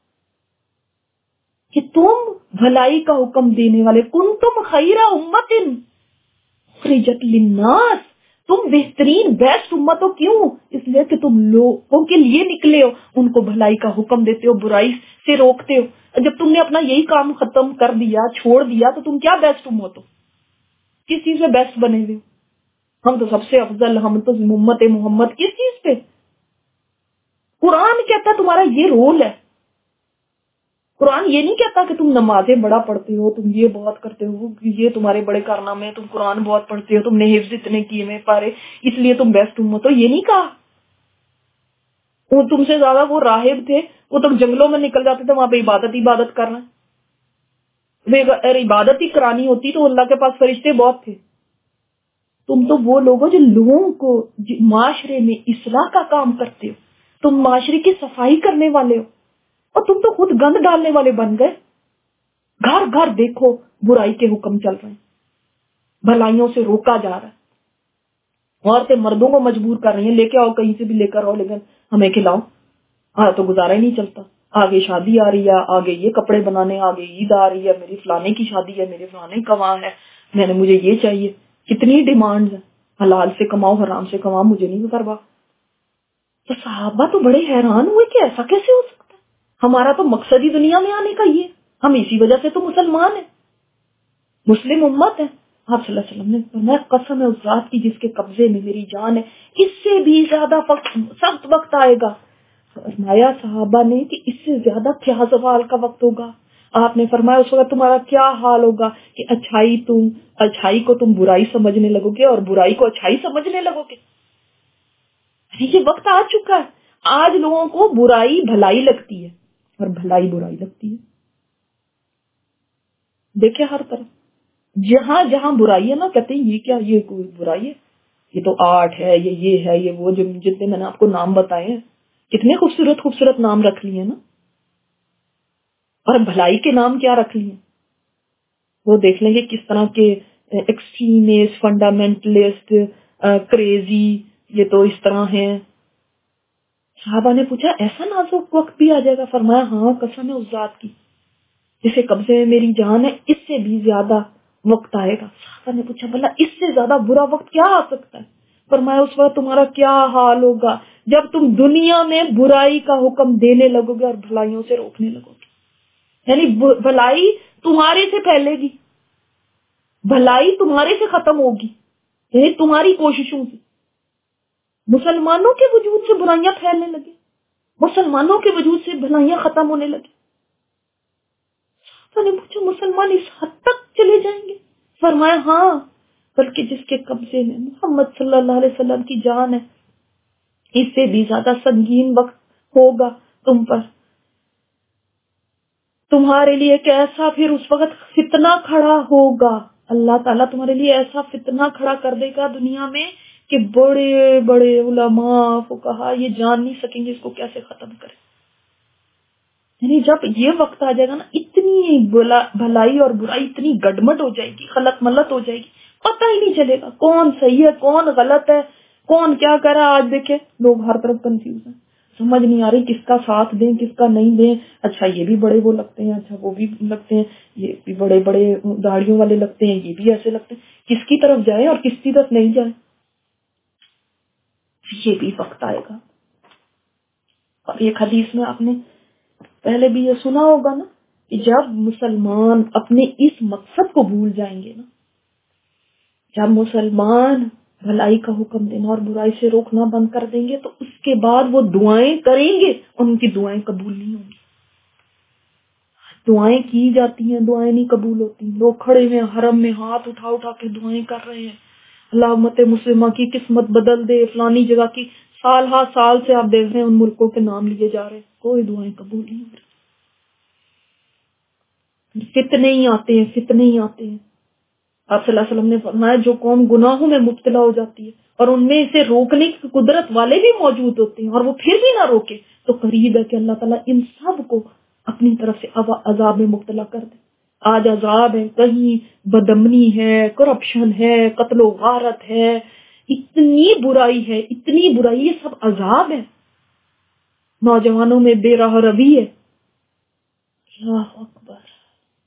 کہ تم بھلائی کا حکم دینے والے، کنتم خیر امت اخرجت للناس، تم بہترین بیسٹ امت ہو۔ کیوں؟ اس لیے کہ تم لوگوں کے لیے نکلے ہو، ان کو بھلائی کا حکم دیتے ہو، برائی سے روکتے ہو۔ جب تم نے اپنا یہی کام ختم کر دیا، چھوڑ دیا، تو تم کیا بیسٹ امت ہو؟ کس چیز میں بیسٹ بنے ہوئے؟ ہم تو سب سے افضل، ہم تو امت محمد، کس چیز پہ؟ قرآن کہتا ہے تمہارا یہ رول ہے۔ قرآن یہ نہیں کہتا کہ تم نمازیں بڑا پڑھتے ہو، تم یہ بہت کرتے ہو، یہ تمہارے بڑے کارنامے ہیں، تم قرآن بہت پڑھتے ہو، تم نے حفظ اتنے کیے میں پارے، اس لیے تم بیسٹ امت ہو، یہ نہیں کہا۔ وہ تم سے زیادہ وہ راہب تھے، وہ تم جنگلوں میں نکل جاتے تھے، وہاں پہ عبادت کر رہے ہیں۔ اگر عبادت ہی کرانی ہوتی تو اللہ کے پاس فرشتے بہت تھے۔ تم تو وہ لوگ ہو جو لوگوں کو معاشرے میں اصلاح کا کام کرتے ہو، تم معاشرے کی صفائی کرنے والے ہو، اور تم تو خود گند ڈالنے والے بن گئے۔ گھر گھر دیکھو برائی کے حکم چل رہے ہیں، بھلائیوں سے روکا جا رہا ہے، عورتیں مردوں کو مجبور کر رہی ہیں لے کے آؤ، کہیں سے بھی لے کر آؤ، لیکن ہمیں کھلاؤ، تو گزارا ہی نہیں چلتا۔ آگے شادی آ رہی ہے، آگے یہ کپڑے بنانے، آگے عید آ رہی ہے، میری فلانے کی شادی ہے، میرے فلانے کا وہاں ہے، مجھے یہ چاہیے، کتنی ڈیمانڈز ہیں، حلال سے کماؤ حرام سے کماؤ، مجھے نہیں پرواہ۔ تو صحابہ تو بڑے حیران ہوئے کہ ایسا کیسے ہو سکتا ہے، ہمارا تو مقصد ہی دنیا میں آنے کا یہ، ہم اسی وجہ سے تو مسلمان ہیں، مسلم امت ہے۔ آپ صلی اللہ علیہ وسلم نے فرمایا قسم ہے اس ذات کی جس کے قبضے میں میری جان ہے، اس سے بھی زیادہ سخت وقت آئے گا۔ فرمایا صحابہ نے کہ اس سے زیادہ کیا زوال کا وقت ہوگا؟ آپ نے فرمایا اس وقت تمہارا کیا حال ہوگا کہ اچھائی کو تم برائی سمجھنے لگو گے اور برائی کو اچھائی سمجھنے لگو گے۔ یہ وقت آ چکا ہے. آج لوگوں کو برائی بھلائی لگتی ہے اور بھلائی برائی لگتی ہے. دیکھیں ہر طرف جہاں جہاں برائی ہے نا، کہتے ہیں یہ کیا، یہ کوئی برائی ہے، یہ تو آرٹ ہے، یہ ہے، یہ وہ. جتنے میں نے آپ کو نام بتائے ہیں، کتنے خوبصورت خوبصورت نام رکھ لیے نا. اور بھلائی کے نام کیا رکھ لیے، وہ دیکھ لیں گے کس طرح کے ایکسٹریمسٹ، فنڈامنٹلسٹ، کریزی، یہ تو اس طرح ہیں. صحابہ نے پوچھا ایسا نازک وقت بھی آ جائے گا؟ فرمایا ہاں، قسم ہے اس ذات کی جسے قبضے میں میری جان ہے، اس سے بھی زیادہ وقت آئے گا. صحابہ نے پوچھا بھلا اس سے زیادہ برا وقت کیا آ سکتا ہے؟ فرمایا اس وقت تمہارا کیا حال ہوگا جب تم دنیا میں برائی کا حکم دینے لگو گے اور بھلائیوں سے روکنے لگو گے. یعنی بھلائی تمہارے سے پھیلے گی، بھلائی تمہارے سے ختم ہوگی، یعنی تمہاری کوششوں سے. مسلمانوں کے وجود سے برائیاں پھیلنے لگی، مسلمانوں کے وجود سے بھلائیاں ختم ہونے لگی. تو نے پوچھا مسلمان اس حد تک چلے جائیں گے؟ فرمایا ہاں، بلکہ جس کے قبضے میں محمد صلی اللہ علیہ وسلم کی جان ہے، اس سے بھی زیادہ سنگین وقت ہوگا تم پر. تمہارے لیے کیسا پھر اس وقت فتنہ کھڑا ہوگا. اللہ تعالیٰ تمہارے لیے ایسا فتنہ کھڑا کر دے گا دنیا میں کہ بڑے بڑے علماء فقہا یہ جان نہیں سکیں گے اس کو کیسے ختم کریں. یعنی جب یہ وقت آ جائے گا نا، اتنی بھلائی اور برائی اتنی گڈمڈ ہو جائے گی، خلط ملت ہو جائے گی، پتہ ہی نہیں چلے گا کون صحیح ہے کون غلط ہے، کون کیا کر رہا ہے. آج دیکھیں لوگ ہر طرف کنفیوز ہیں، سمجھ نہیں آ رہی کس کا ساتھ دیں کس کا نہیں دیں. اچھا یہ بھی بڑے وہ لگتے ہیں، اچھا وہ بھی لگتے ہیں، یہ بھی بڑے بڑے داڑھیوں والے لگتے ہیں، یہ بھی ایسے لگتے ہیں. کس کی طرف جائیں اور کس کی طرف نہیں جائیں. یہ بھی وقت آئے گا. اور ایک حدیث میں آپ نے پہلے بھی یہ سنا ہوگا نا کہ جب مسلمان اپنے اس مقصد کو بھول جائیں گے نا، جب مسلمان بھلائی کا حکم دینا اور برائی سے روکنا بند کر دیں گے تو اس کے بعد وہ دعائیں کریں گے، ان کی دعائیں قبول نہیں ہوں گی. دعائیں کی جاتی ہیں، دعائیں نہیں قبول ہوتی. لوگ کھڑے ہوئے حرم میں ہاتھ اٹھا اٹھا کے دعائیں کر رہے ہیں، اللہ امت مسلمہ کی قسمت بدل دے، فلانی جگہ کی. سال ہا سال سے آپ دیکھ رہے ہیں ان ملکوں کے نام لیے جا رہے ہیں، کوئی دعائیں قبول نہیں ہو رہی. فتنے ہی آتے ہیں، فتنے ہی آتے ہیں. آپ صلی اللہ علیہ وسلم نے فرمایا جو قوم گناہوں میں مبتلا ہو جاتی ہے اور ان میں اسے روکنے کی قدرت والے بھی موجود ہوتے ہیں اور وہ پھر بھی نہ روکے، تو قریب ہے کہ اللہ تعالیٰ ان سب کو اپنی طرف سے عذاب میں مبتلا کر دے. آج عذاب ہے، کہیں بدمنی ہے، کرپشن ہے، قتل و غارت ہے، اتنی برائی ہے، اتنی برائی، یہ سب عذاب ہے. نوجوانوں میں بے راہ روی ہے. اللہ اکبر.